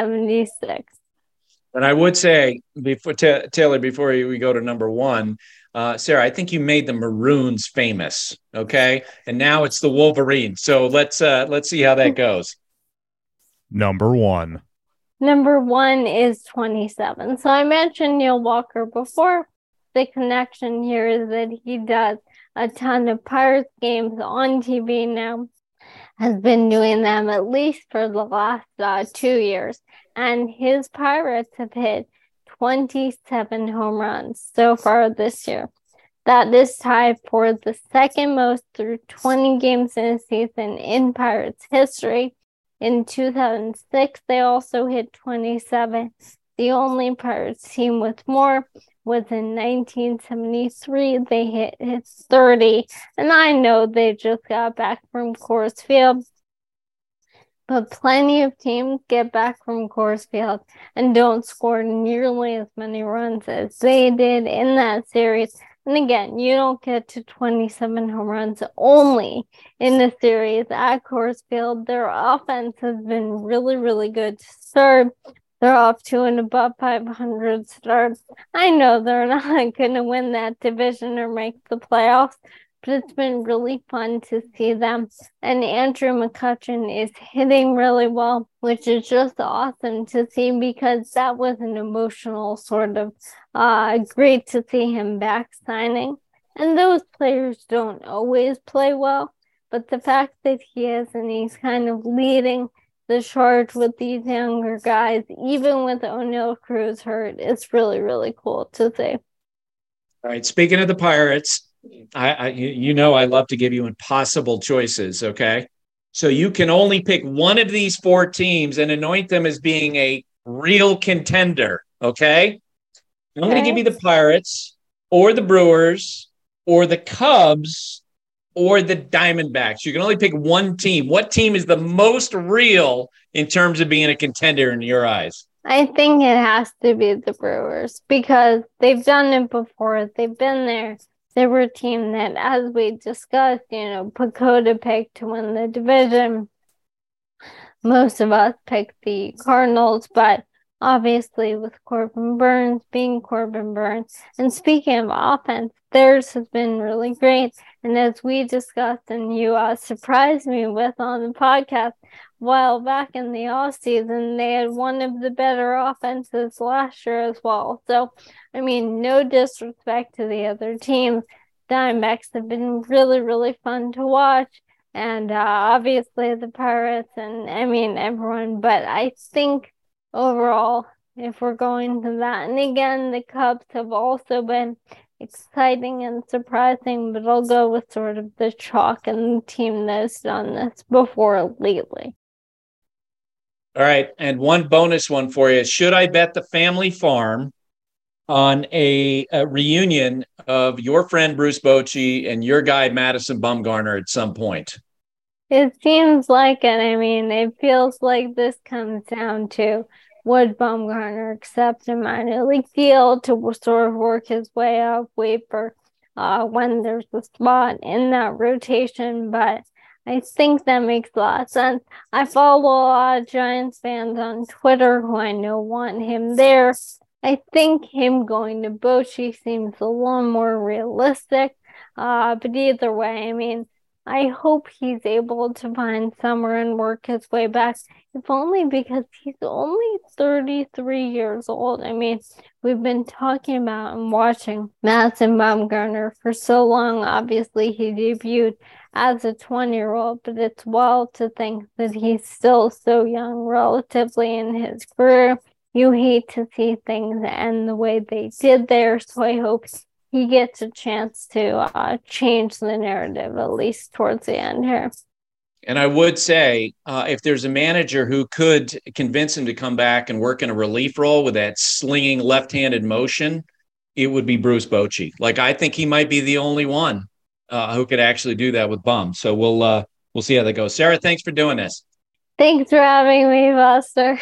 1876. And I would say, Taylor, before we go to number 1, Sarah, I think you made the Maroons famous. Okay. And now it's the Wolverines. So let's see how that goes. Number one. Number one is 27. So I mentioned Neil Walker before. The connection here is that he does a ton of Pirates games on TV now, has been doing them at least for the last 2 years. And his Pirates have hit 27 home runs so far this year. That is tied for the second most through 20 games in a season in Pirates history. In 2006, they also hit 27. The only Pirates team with more was in 1973. They hit 30. And I know they just got back from Coors Field, but plenty of teams get back from Coors Field and don't score nearly as many runs as they did in that series. And again, you don't get to 27 home runs only in the series at Coors Field. Their offense has been really, really good to start. They're off to an above 500 start. I know they're not going to win that division or make the playoffs, but it's been really fun to see them. And Andrew McCutchen is hitting really well, which is just awesome to see because that was an emotional sort of great to see him back signing. And those players don't always play well, but the fact that he is and he's kind of leading the charge with these younger guys, even with O'Neal Cruz hurt, is really, really cool to see. All right. Speaking of the Pirates, I love to give you impossible choices. Okay. So you can only pick one of these four teams and anoint them as being a real contender. Okay. I'm going to give you the Pirates or the Brewers or the Cubs or the Diamondbacks. You can only pick one team. What team is the most real in terms of being a contender in your eyes? I think it has to be the Brewers because they've done it before. They've been there. They were a team that, as we discussed, Pacoda picked to win the division. Most of us picked the Cardinals, but obviously with Corbin Burnes being Corbin Burnes. And speaking of offense, theirs has been really great. And as we discussed and you surprised me with on the podcast, while back in the offseason, they had one of the better offenses last year as well. So, I mean, no disrespect to the other teams. Diamondbacks have been really, really fun to watch. And obviously the Pirates and, everyone. But I think overall, if we're going to that, and again, the Cubs have also been exciting and surprising, but I'll go with sort of the chalk and the team that's done this before lately. All right. And one bonus one for you. Should I bet the family farm on a reunion of your friend Bruce Bochy and your guy Madison Bumgarner at some point? It seems like it. It feels like this comes down to would Bumgarner accept a minor league deal to sort of work his way up, wait for when there's a spot in that rotation, but I think that makes a lot of sense. I follow a lot of Giants fans on Twitter who I know want him there. I think him going to Bochy seems a little more realistic, but either way, I hope he's able to find somewhere and work his way back, if only because he's only 33 years old. We've been talking about and watching Madison Bumgarner for so long. Obviously, he debuted as a 20-year-old, but it's wild to think that he's still so young relatively in his career. You hate to see things end the way they did there, so I hope he gets a chance to change the narrative, at least towards the end here. And I would say if there's a manager who could convince him to come back and work in a relief role with that slinging left-handed motion, it would be Bruce Bochy. I think he might be the only one who could actually do that with Bum. So we'll see how that goes. Sarah, thanks for doing this. Thanks for having me, Buster.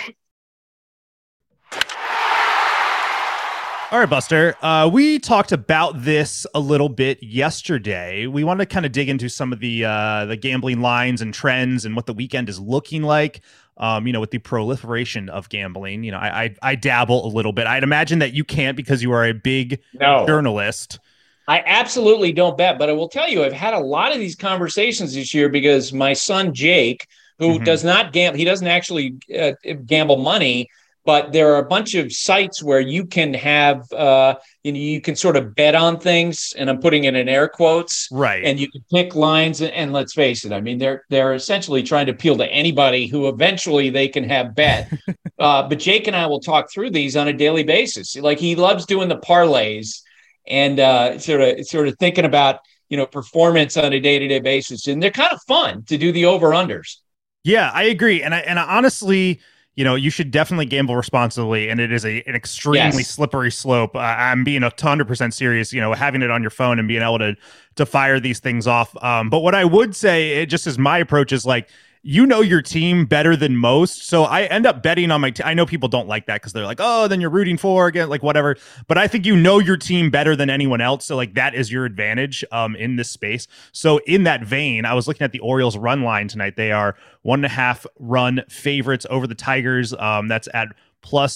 All right, Buster. We talked about this a little bit yesterday. We want to kind of dig into some of the gambling lines and trends and what the weekend is looking like. With the proliferation of gambling, I dabble a little bit. I'd imagine that you can't because you are a big journalist. I absolutely don't bet, but I will tell you, I've had a lot of these conversations this year because my son, Jake, who does not gamble, he doesn't actually gamble money, but there are a bunch of sites where you can have, you can sort of bet on things, and I'm putting it in air quotes, right? And you can pick lines, and let's face it, I mean, they're essentially trying to appeal to anybody who eventually they can have bet. But Jake and I will talk through these on a daily basis. Like, he loves doing the parlays and sort of thinking about, performance on a day-to-day basis, and they're kind of fun to do the over-unders. Yeah, I agree, and I honestly, you should definitely gamble responsibly, and it is an extremely slippery slope. I'm being 100% serious, having it on your phone and being able to fire these things off. But what I would say, it just is my approach, is like, your team better than most. So I end up betting on my team. I know people don't like that because they're like, oh, then you're rooting for again, like whatever. But I think your team better than anyone else. So like that is your advantage in this space. So in that vein, I was looking at the Orioles run line tonight. They are 1.5 run favorites over the Tigers. That's at plus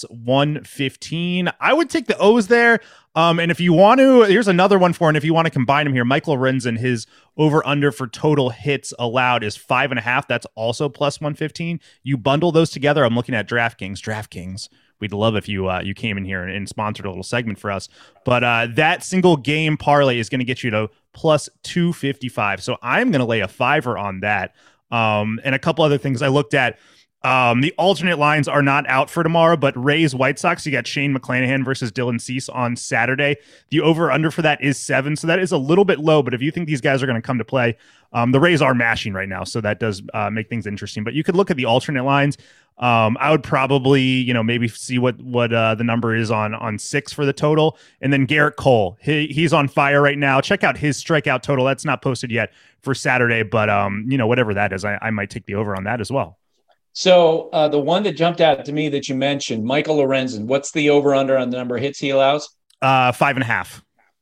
115. I would take the O's there. And if you want to, here's another one for, and if you want to combine them here, Michael Lorenzen, his over under for total hits allowed is 5.5. That's also plus 115. You bundle those together. I'm looking at DraftKings. We'd love if you came in here and sponsored a little segment for us. But that single game parlay is going to get you to plus 255. So I'm going to lay a $5 on that. And a couple other things I looked at. The alternate lines are not out for tomorrow, but Rays White Sox, you got Shane McClanahan versus Dylan Cease on Saturday. The over-under for that is 7, so that is a little bit low, but if you think these guys are going to come to play, the Rays are mashing right now, so that does make things interesting. But you could look at the alternate lines. I would probably, maybe see what the number is on 6 for the total. And then Garrett Cole, he's on fire right now. Check out his strikeout total. That's not posted yet for Saturday, but whatever that is, I might take the over on that as well. So the one that jumped out to me that you mentioned, Michael Lorenzen, what's the over-under on the number of hits he allows? 5.5.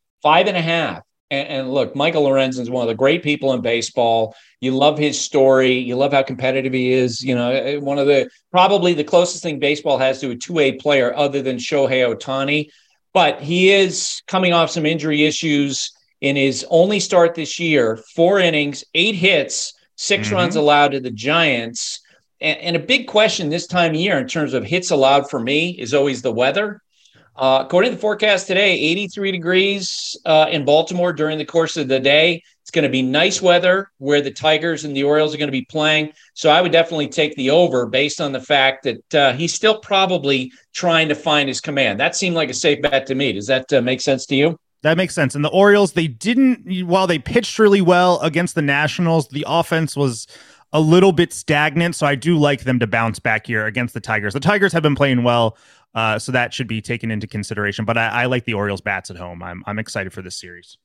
5.5. And look, Michael Lorenzen is one of the great people in baseball. You love his story. You love how competitive he is. One of probably the closest thing baseball has to a two-way player other than Shohei Ohtani. But he is coming off some injury issues in his only start this year. 4 innings, 8 hits, 6 runs allowed to the Giants. And a big question this time of year in terms of hits allowed for me is always the weather. According to the forecast today, 83 degrees in Baltimore during the course of the day. It's going to be nice weather where the Tigers and the Orioles are going to be playing. So I would definitely take the over based on the fact that he's still probably trying to find his command. That seemed like a safe bet to me. Does that make sense to you? That makes sense. And the Orioles, while they pitched really well against the Nationals, the offense was a little bit stagnant, so I do like them to bounce back here against the Tigers. The Tigers have been playing well, so that should be taken into consideration. But I like the Orioles bats at home. I'm excited for this series.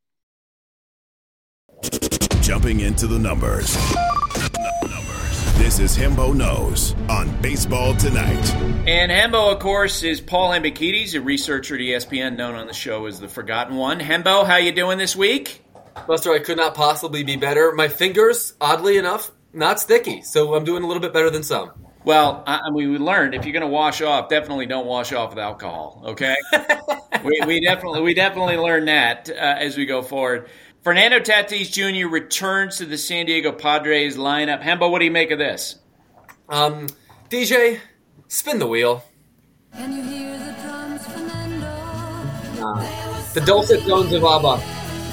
Jumping into the numbers. This is Hembo Knows on Baseball Tonight. And Hembo, of course, is Paul Hembekides, a researcher at ESPN, known on the show as the Forgotten One. Hembo, how you doing this week? Buster, I could not possibly be better. My fingers, oddly enough, not sticky, so I'm doing a little bit better than some. Well, we learned if you're going to wash off, definitely don't wash off with alcohol. Okay, we definitely learned that as we go forward. Fernando Tatis Jr. returns to the San Diego Padres lineup. Hembo, what do you make of this? DJ, spin the wheel. Can you hear the drums, Fernando? The dulcet tones of ABBA.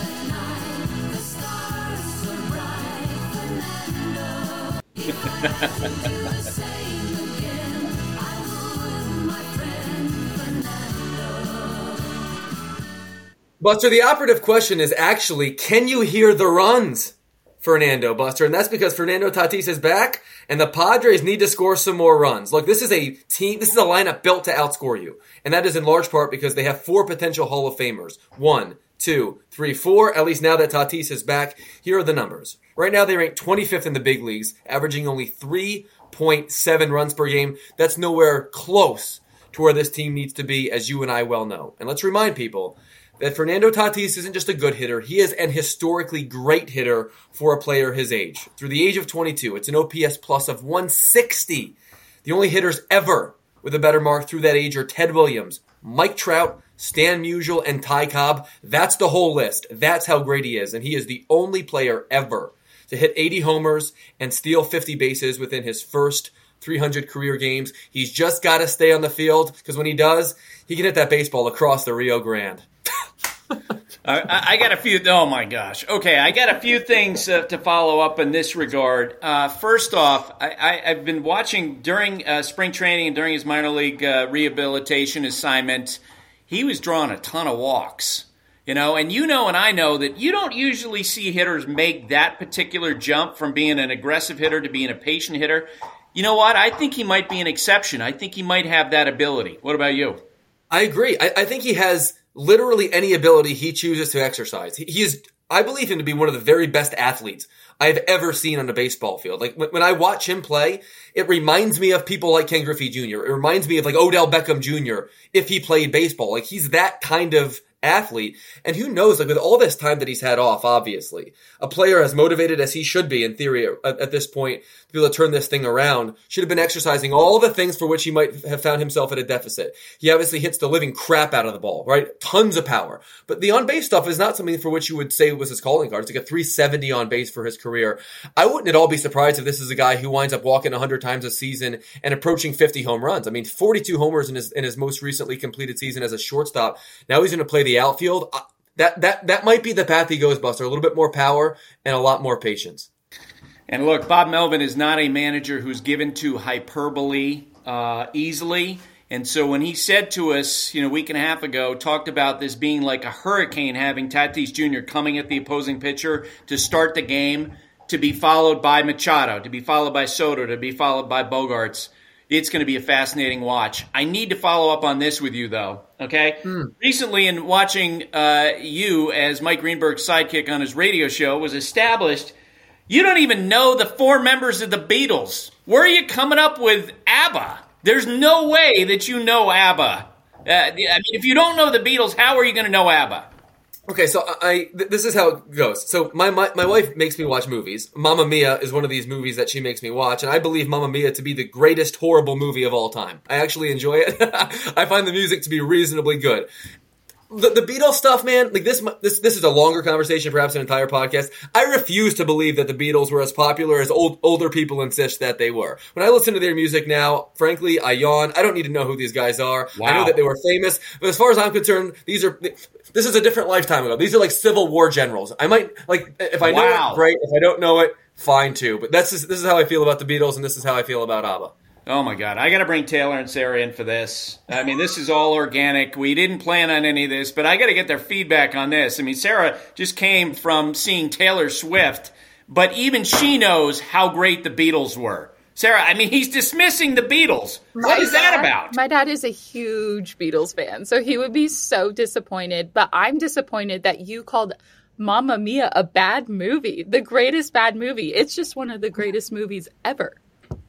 Buster, the operative question is actually, can you hear the runs, Fernando, Buster? And that's because Fernando Tatis is back, and the Padres need to score some more runs. Look, this is a lineup built to outscore you, and that is in large part because they have 4 potential Hall of Famers. 1, 2, 3, 4, at least now that Tatis is back. Here are the numbers. Right now, they rank 25th in the big leagues, averaging only 3.7 runs per game. That's nowhere close to where this team needs to be, as you and I well know. And let's remind people that Fernando Tatis isn't just a good hitter. He is an historically great hitter for a player his age. Through the age of 22, it's an OPS plus of 160. The only hitters ever with a better mark through that age are Ted Williams, Mike Trout, Stan Musial, and Ty Cobb. That's the whole list. That's how great he is. And he is the only player ever to hit 80 homers and steal 50 bases within his first 300 career games. He's just got to stay on the field, because when he does, he can hit that baseball across the Rio Grande. I got a few. Oh my gosh. Okay, I got a few things to follow up in this regard. First off, I've been watching during spring training and during his minor league rehabilitation assignment. He was drawing a ton of walks, and I know that you don't usually see hitters make that particular jump from being an aggressive hitter to being a patient hitter. You know what? I think he might be an exception. I think he might have that ability. What about you? I agree. I think he has literally any ability he chooses to exercise. I believe him to be one of the very best athletes I've ever seen on a baseball field. Like, when I watch him play, it reminds me of people like Ken Griffey Jr. It reminds me of like Odell Beckham Jr. if he played baseball. Like, he's that kind of athlete. And who knows, like, with all this time that he's had off, obviously, a player as motivated as he should be, in theory, at this point, to be able to turn this thing around, should have been exercising all the things for which he might have found himself at a deficit. He obviously hits the living crap out of the ball, right? Tons of power. But the on-base stuff is not something for which you would say was his calling card. It's like a 370 on base for his career. I wouldn't at all be surprised if this is a guy who winds up walking 100 times a season and approaching 50 home runs. I mean, 42 homers in his most recently completed season as a shortstop. Now he's going to play the outfield. That might be the path he goes, Buster. A little bit more power and a lot more patience. And look, Bob Melvin is not a manager who's given to hyperbole easily. And so when he said to us, a week and a half ago, talked about this being like a hurricane, having Tatis Jr. coming at the opposing pitcher to start the game, to be followed by Machado, to be followed by Soto, to be followed by Bogarts. It's going to be a fascinating watch. I need to follow up on this with you, though, okay? Recently, in watching you as Mike Greenberg's sidekick on his radio show, was established you don't even know the 4 members of the Beatles. Where are you coming up with ABBA? There's no way that you know ABBA. If you don't know the Beatles, how are you going to know ABBA? Okay, so this is how it goes. So my wife makes me watch movies. Mamma Mia is one of these movies that she makes me watch, and I believe Mamma Mia to be the greatest horrible movie of all time. I actually enjoy it. I find the music to be reasonably good. The Beatles stuff, man, like this is a longer conversation, perhaps an entire podcast. I refuse to believe that the Beatles were as popular as older people insist that they were. When I listen to their music now, frankly, I yawn. I don't need to know who these guys are. Wow. I know that they were famous, but as far as I'm concerned, this is a different lifetime ago. These are like Civil War generals. I might, like, if I know it, great. If I don't know it, fine too. But this is how I feel about the Beatles, and this is how I feel about ABBA. Oh, my God. I got to bring Taylor and Sarah in for this. I mean, this is all organic. We didn't plan on any of this, but I got to get their feedback on this. I mean, Sarah just came from seeing Taylor Swift, but even she knows how great the Beatles were. Sarah, I mean, he's dismissing the Beatles. What is that about? My dad is a huge Beatles fan, so he would be so disappointed. But I'm disappointed that you called Mamma Mia a bad movie, the greatest bad movie. It's just one of the greatest movies ever.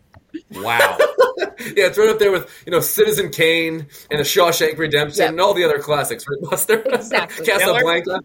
Wow. Yeah, it's right up there with, Citizen Kane and The Shawshank Redemption and all the other classics, right, Buster? Exactly. Casablanca.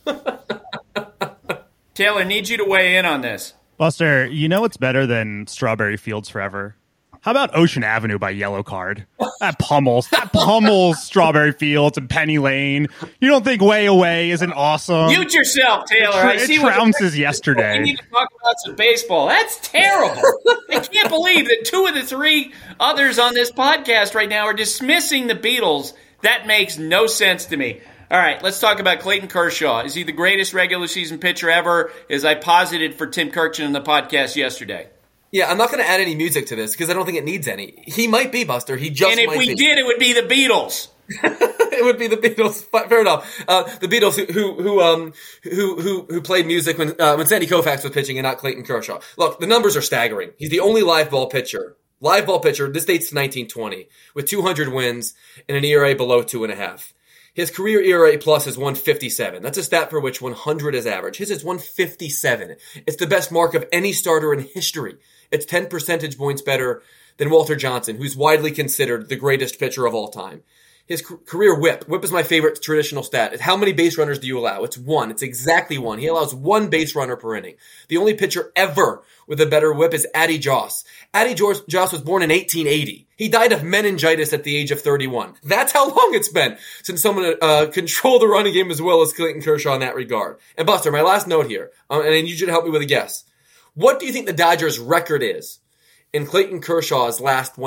Taylor, need you to weigh in on this. Buster, you know what's better than Strawberry Fields Forever? How about Ocean Avenue by Yellow Card? That pummels Strawberry Fields and Penny Lane. You don't think Way Away isn't awesome? Mute yourself, Taylor. It trounces yesterday. We need to talk about some baseball. That's terrible. I can't believe that 2 of the 3 others on this podcast right now are dismissing the Beatles. That makes no sense to me. All right, let's talk about Clayton Kershaw. Is he the greatest regular season pitcher ever, as I posited for Tim Kirchin in the podcast yesterday? Yeah, I'm not going to add any music to this because I don't think it needs any. He might be, Buster. He just might be. And if we did, it would be the Beatles. It would be the Beatles. Fair enough. The Beatles who played music when Sandy Koufax was pitching and not Clayton Kershaw. Look, the numbers are staggering. He's the only live ball pitcher. This dates to 1920 with 200 wins and an ERA below 2.5. His career ERA plus is 157. That's a stat for which 100 is average. His is 157. It's the best mark of any starter in history. It's 10 percentage points better than Walter Johnson, who's widely considered the greatest pitcher of all time. His career whip. Whip is my favorite traditional stat. How many base runners do you allow? It's 1. It's exactly 1. He allows 1 base runner per inning. The only pitcher ever with a better whip is Addie Joss. Addie Joss was born in 1880. He died of meningitis at the age of 31. That's how long it's been since someone controlled the running game as well as Clayton Kershaw in that regard. And Buster, my last note here, and I need you to help me with a guess. What do you think the Dodgers' record is in Clayton Kershaw's last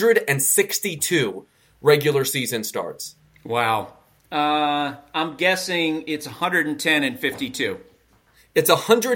162 regular season starts? Wow. I'm guessing it's 110 and 52. It's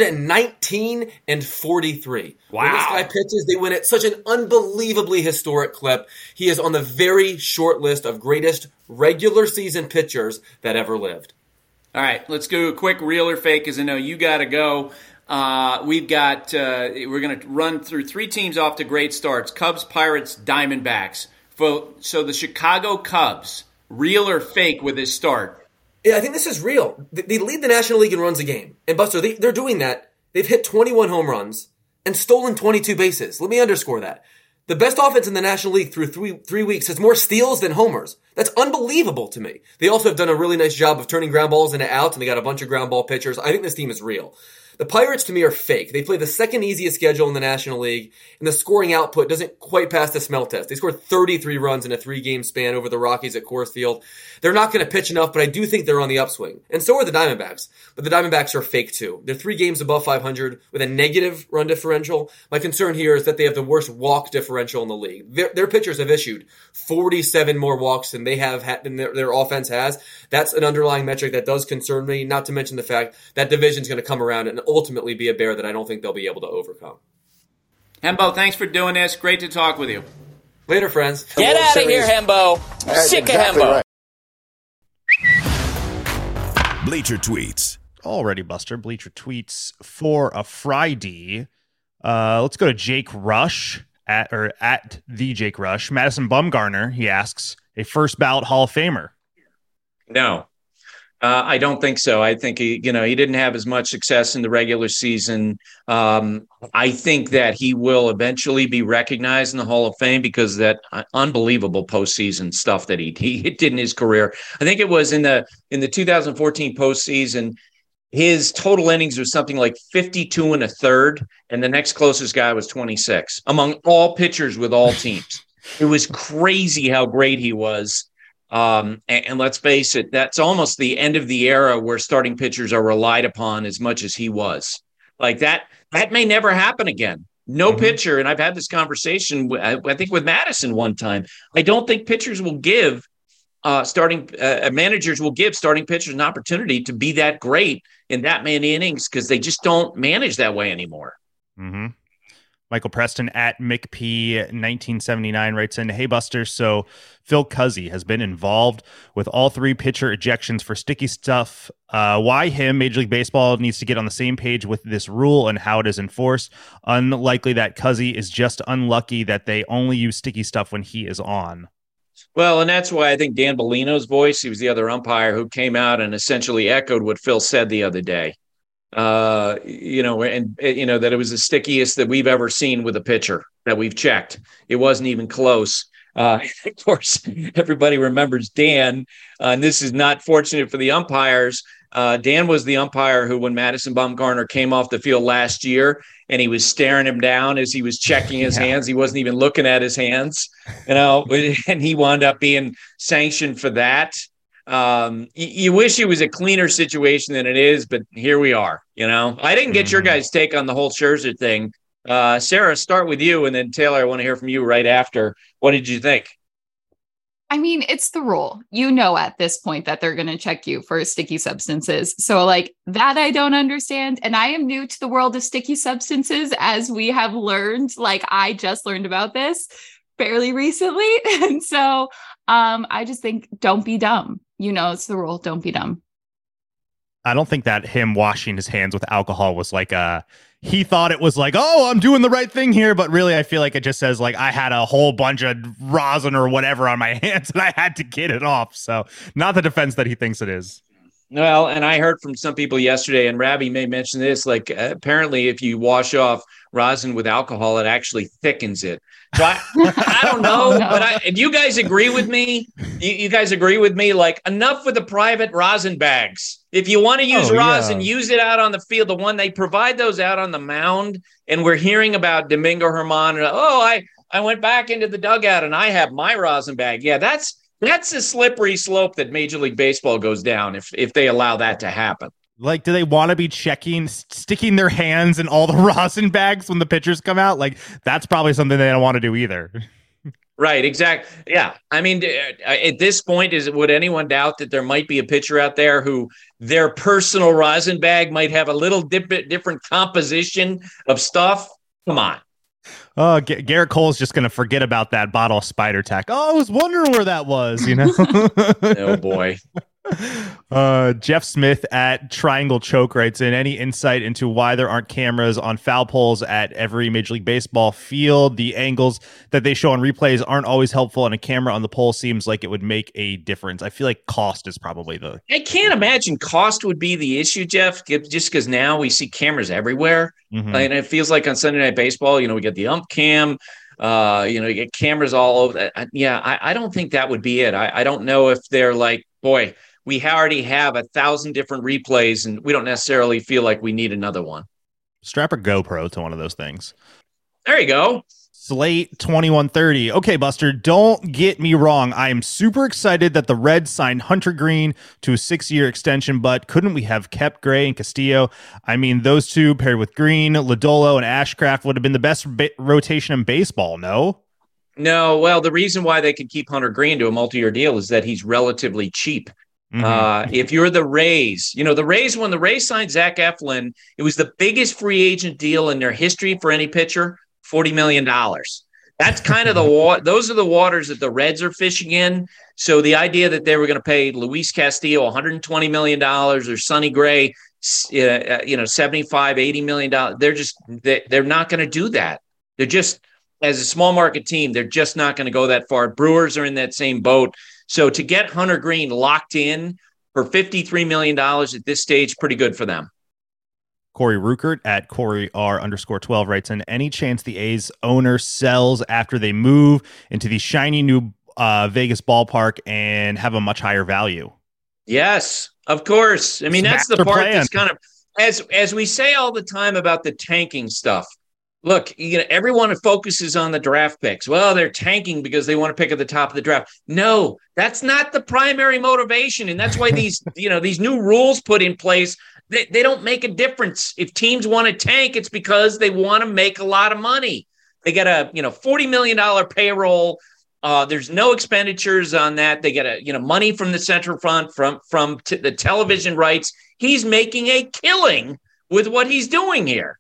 119 and 43. Wow. When this guy pitches, they win at such an unbelievably historic clip. He is on the very short list of greatest regular season pitchers that ever lived. All right, let's do a quick real or fake, because I know you got to go. We're going to run through 3 teams off to great starts: Cubs, Pirates, Diamondbacks. So the Chicago Cubs, real or fake with his start? Yeah, I think this is real. They lead the National League in runs a game. And Buster, they're doing that. They've hit 21 home runs and stolen 22 bases. Let me underscore that. The best offense in the National League through three weeks has more steals than homers. That's unbelievable to me. They also have done a really nice job of turning ground balls into outs, and they got a bunch of ground ball pitchers. I think this team is real. The Pirates, to me, are fake. They play the second easiest schedule in the National League, and the scoring output doesn't quite pass the smell test. They scored 33 runs in a 3-game span over the Rockies at Coors Field. They're not going to pitch enough, but I do think they're on the upswing. And so are the Diamondbacks. But the Diamondbacks are fake, too. They're 3 games above 500 with a negative run differential. My concern here is that they have the worst walk differential in the league. Their pitchers have issued 47 more walks than they have than their offense has. That's an underlying metric that does concern me, not to mention the fact that division's going to come around and ultimately be a bear that I don't think they'll be able to overcome. Hembo, thanks for doing this. Great to talk with you. Later, friends. Get out of here, Hembo. Sick of Hembo. Right. Bleacher Tweets. Already, Buster. Bleacher Tweets for a Friday. Let's go to Jake Rush at the Jake Rush. Madison Bumgarner, he asks, a first ballot Hall of Famer. No. I don't think so. I think he didn't have as much success in the regular season. I think that he will eventually be recognized in the Hall of Fame because of that unbelievable postseason stuff that he did in his career. I think it was in the 2014 postseason. His total innings was something like 52 1/3, and the next closest guy was 26 among all pitchers with all teams. It was crazy how great he was. And let's face it, that's almost the end of the era where starting pitchers are relied upon as much as he was. Like that may never happen again. No pitcher, and I've had this conversation, I think with Madison one time, I don't think pitchers will give managers will give starting pitchers an opportunity to be that great in that many innings because they just don't manage that way anymore. Mm-hmm. Michael Preston at McP1979 writes in, hey, Buster, so Phil Cuzzi has been involved with all 3 pitcher ejections for sticky stuff. Why him? Major League Baseball needs to get on the same page with this rule and how it is enforced. Unlikely that Cuzzi is just unlucky that they only use sticky stuff when he is on. Well, and that's why I think Dan Bellino's voice, he was the other umpire who came out and essentially echoed what Phil said the other day. That it was the stickiest that we've ever seen with a pitcher that we've checked. It wasn't even close. Of course, everybody remembers Dan, and this is not fortunate for the umpires. Dan was the umpire who, when Madison Bumgarner came off the field last year and he was staring him down as he was checking his hands, he wasn't even looking at his hands, and he wound up being sanctioned for that. You wish it was a cleaner situation than it is, but here we are. I didn't get your guys' take on the whole Scherzer thing. Sarah, start with you, and then Taylor, I want to hear from you right after. What did you think? I mean, it's the rule. At this point that they're going to check you for sticky substances. So that I don't understand. And I am new to the world of sticky substances, as we have learned. I just learned about this fairly recently. And so I just think don't be dumb. It's the rule. Don't be dumb. I don't think that him washing his hands with alcohol was he thought it was oh, I'm doing the right thing here. But really, I feel like it just says I had a whole bunch of rosin or whatever on my hands and I had to get it off. So not the defense that he thinks it is. Well, and I heard from some people yesterday, and Rabbi may mention this, like apparently if you wash off rosin with alcohol, it actually thickens it. So I don't know, but if you guys agree with me, you guys agree with me, like enough with the private rosin bags. If you want to use rosin, use it out on the field. The one they provide those out on the mound, and we're hearing about Domingo Germán. I went back into the dugout and I have my rosin bag. Yeah, that's a slippery slope that Major League Baseball goes down if they allow that to happen. Like, do they want to be sticking their hands in all the rosin bags when the pitchers come out? Like, that's probably something they don't want to do either. Right, exactly. Yeah. I mean, at this point, would anyone doubt that there might be a pitcher out there who their personal rosin bag might have a little different composition of stuff? Come on. Oh, Garrett Cole's just going to forget about that bottle of Spider Tack. Oh, I was wondering where that was, you know? Oh, boy. Jeff Smith at Triangle Choke writes in, any insight into why there aren't cameras on foul poles at every Major League Baseball field? The angles that they show on replays aren't always helpful, and a camera on the pole seems like it would make a difference. I feel like cost is probably I can't imagine cost would be the issue, Jeff, just because now we see cameras everywhere. Mm-hmm. And it feels like on Sunday Night Baseball, we get the ump cam, you get cameras all over. I don't think that would be it. I don't know if they're like, boy, we already have 1,000 different replays and we don't necessarily feel like we need another one. Strap a GoPro to one of those things. There you go. Slate 2130. Okay, Buster, don't get me wrong. I am super excited that the Reds signed Hunter Green to a 6-year extension, but couldn't we have kept Gray and Castillo? I mean, those two paired with Green, Lodolo, and Ashcraft would have been the best rotation in baseball, no? No, well, the reason why they could keep Hunter Green to a multi-year deal is that he's relatively cheap. Mm-hmm. If you're the Rays, the Rays, when the Rays signed Zach Eflin, it was the biggest free agent deal in their history for any pitcher, $40 million. That's kind of those are the waters that the Reds are fishing in. So the idea that they were going to pay Luis Castillo $120 million or Sonny Gray, $75-80 million, they're not going to do that. They're just, as a small market team, they're just not going to go that far. Brewers are in that same boat. So to get Hunter Green locked in for $53 million at this stage, pretty good for them. Corey Ruckert at CoreyR_12 writes in, any chance the A's owner sells after they move into the shiny new Vegas ballpark and have a much higher value? Yes, of course. I mean, that's the part plan. That's kind of, as we say all the time about the tanking stuff. Look, everyone focuses on the draft picks. Well, they're tanking because they want to pick at the top of the draft. No, that's not the primary motivation. And that's why these new rules put in place, they don't make a difference. If teams want to tank, it's because they want to make a lot of money. They get a, $40 million payroll. There's no expenditures on that. They get money from the Central Front, from the television rights. He's making a killing with what he's doing here.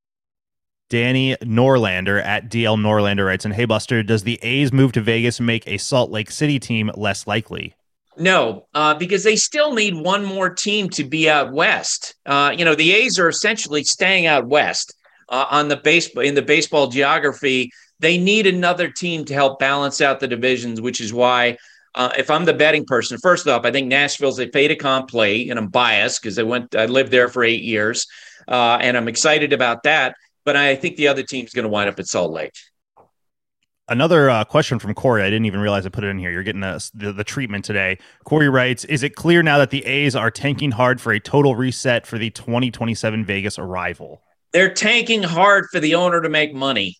Danny Norlander at DL Norlander writes in, hey, Buster, does the A's move to Vegas make a Salt Lake City team less likely? No, because they still need one more team to be out west. The A's are essentially staying out west in the baseball geography. They need another team to help balance out the divisions, which is why if I'm the betting person, first off, I think Nashville's a fait accompli, and I'm biased because I lived there for 8 years, and I'm excited about that. But I think the other team's going to wind up at Salt Lake. Another question from Corey. I didn't even realize I put it in here. You're getting the treatment today. Corey writes, is it clear now that the A's are tanking hard for a total reset for the 2027 Vegas arrival? They're tanking hard for the owner to make money.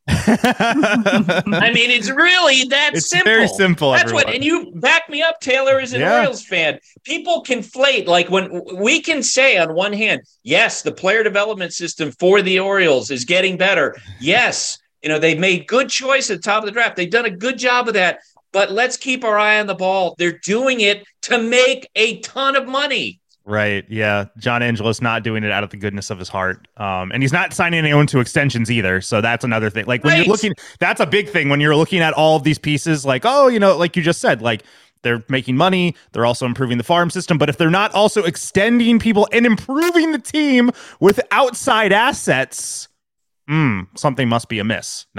I mean, it's really that simple. It's very simple. That's everyone. and you back me up, Taylor, as an Orioles fan. People conflate, like when we can say on one hand, yes, the player development system for the Orioles is getting better. Yes, they've made good choice at the top of the draft. They've done a good job of that. But let's keep our eye on the ball. They're doing it to make a ton of money. Right. Yeah. John Angelos not doing it out of the goodness of his heart. And he's not signing anyone to extensions either. So that's another thing. Like when you're looking, that's a big thing when you're looking at all of these pieces, like, like you just said, like they're making money. They're also improving the farm system. But if they're not also extending people and improving the team with outside assets, something must be amiss. No.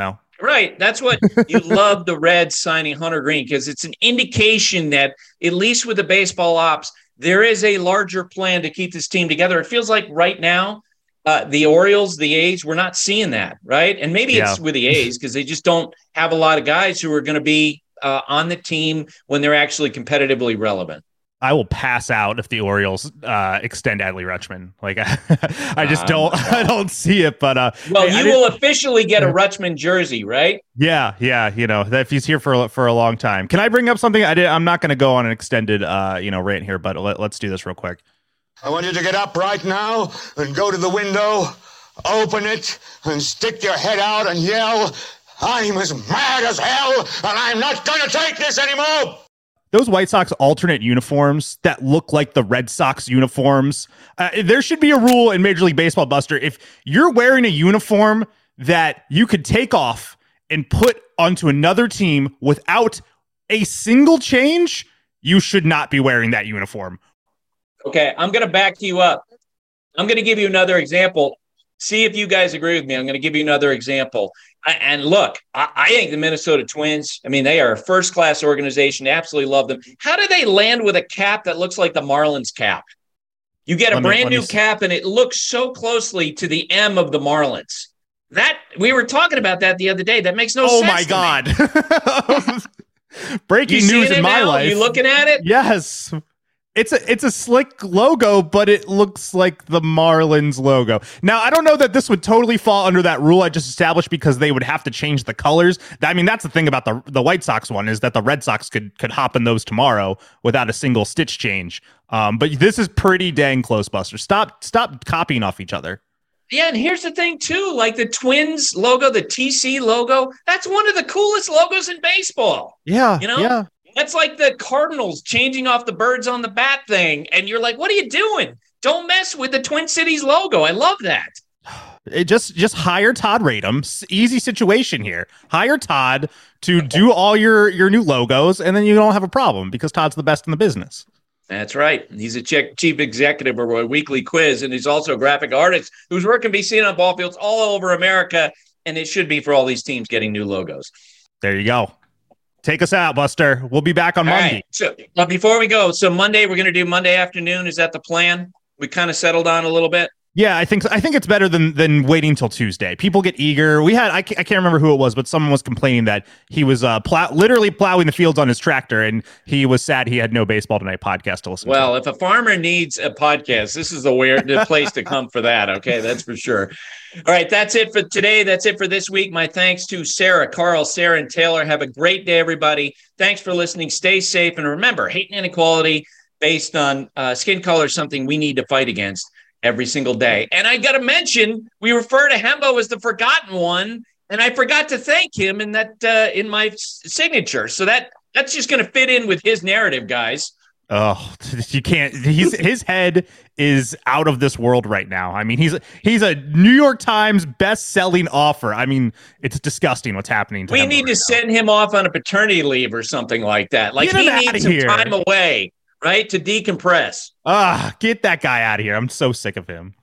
Right. That's what you love the Reds signing Hunter Green, because it's an indication that, at least with the baseball ops, there is a larger plan to keep this team together. It feels like right now, the Orioles, the A's, we're not seeing that, right? And maybe it's with the A's because they just don't have a lot of guys who are going to be on the team when they're actually competitively relevant. I will pass out if the Orioles extend Adley Rutschman. Like I just I don't see it. But well, you will officially get a Rutschman jersey, right? Yeah. You know, if he's here for a long time. Can I bring up something? I'm not going to go on an extended rant here, but let's do this real quick. I want you to get up right now and go to the window, open it, and stick your head out and yell, "I'm as mad as hell, and I'm not going to take this anymore!" Those White Sox alternate uniforms that look like the Red Sox uniforms, there should be a rule in Major League Baseball, Buster. If you're wearing a uniform that you could take off and put onto another team without a single change, you should not be wearing that uniform. Okay, I'm going to back you up. I'm going to give you another example. See if you guys agree with me. I'm going to give you another example. And look, I think the Minnesota Twins, I mean, they are a first-class organization. Absolutely love them. How do they land with a cap that looks like the Marlins cap? You get a brand new cap, and it looks so closely to the M of the Marlins. That we were talking about that the other day. That makes no sense. Oh, my God. Breaking news in my life. You looking at it? Yes. It's a slick logo, but it looks like the Marlins logo. Now, I don't know that this would totally fall under that rule I just established, because they would have to change the colors. I mean, that's the thing about the White Sox one, is that the Red Sox could hop in those tomorrow without a single stitch change. But this is pretty dang close, Buster. Stop copying off each other. Yeah, and here's the thing, too. Like the Twins logo, the TC logo, that's one of the coolest logos in baseball. Yeah, you know? Yeah. That's like the Cardinals changing off the birds on the bat thing. And you're like, what are you doing? Don't mess with the Twin Cities logo. I love that. It just hire Todd Radom. Easy situation here. Hire Todd to do all your new logos, and then you don't have a problem because Todd's the best in the business. That's right. He's a chief executive of a weekly quiz, and he's also a graphic artist whose work can be seen on ball fields all over America, and it should be for all these teams getting new logos. There you go. Take us out, Buster. We'll be back on Monday. Right. So before we go, Monday, we're going to do Monday afternoon. Is that the plan? We kind of settled on a little bit. Yeah, I think it's better than waiting till Tuesday. People get eager. I can't remember who it was, but someone was complaining that he was literally plowing the fields on his tractor, and he was sad he had no Baseball Tonight podcast to listen to. Well, if a farmer needs a podcast, this is the place to come for that. Okay, that's for sure. All right, that's it for today. That's it for this week. My thanks to Sarah, Carl, Sarah, and Taylor. Have a great day, everybody. Thanks for listening. Stay safe, and remember, hate and inequality based on skin color is something we need to fight against every single day. And I got to mention, we refer to Hembo as the forgotten one, and I forgot to thank him in my signature. So that's just going to fit in with his narrative, guys. Oh, you can't. His head is out of this world right now. I mean, he's a New York Times best-selling author. I mean, it's disgusting what's happening to him. We need to send him off on a paternity leave or something like that. Like, he needs some time away, right, to decompress. Get that guy out of here. I'm so sick of him.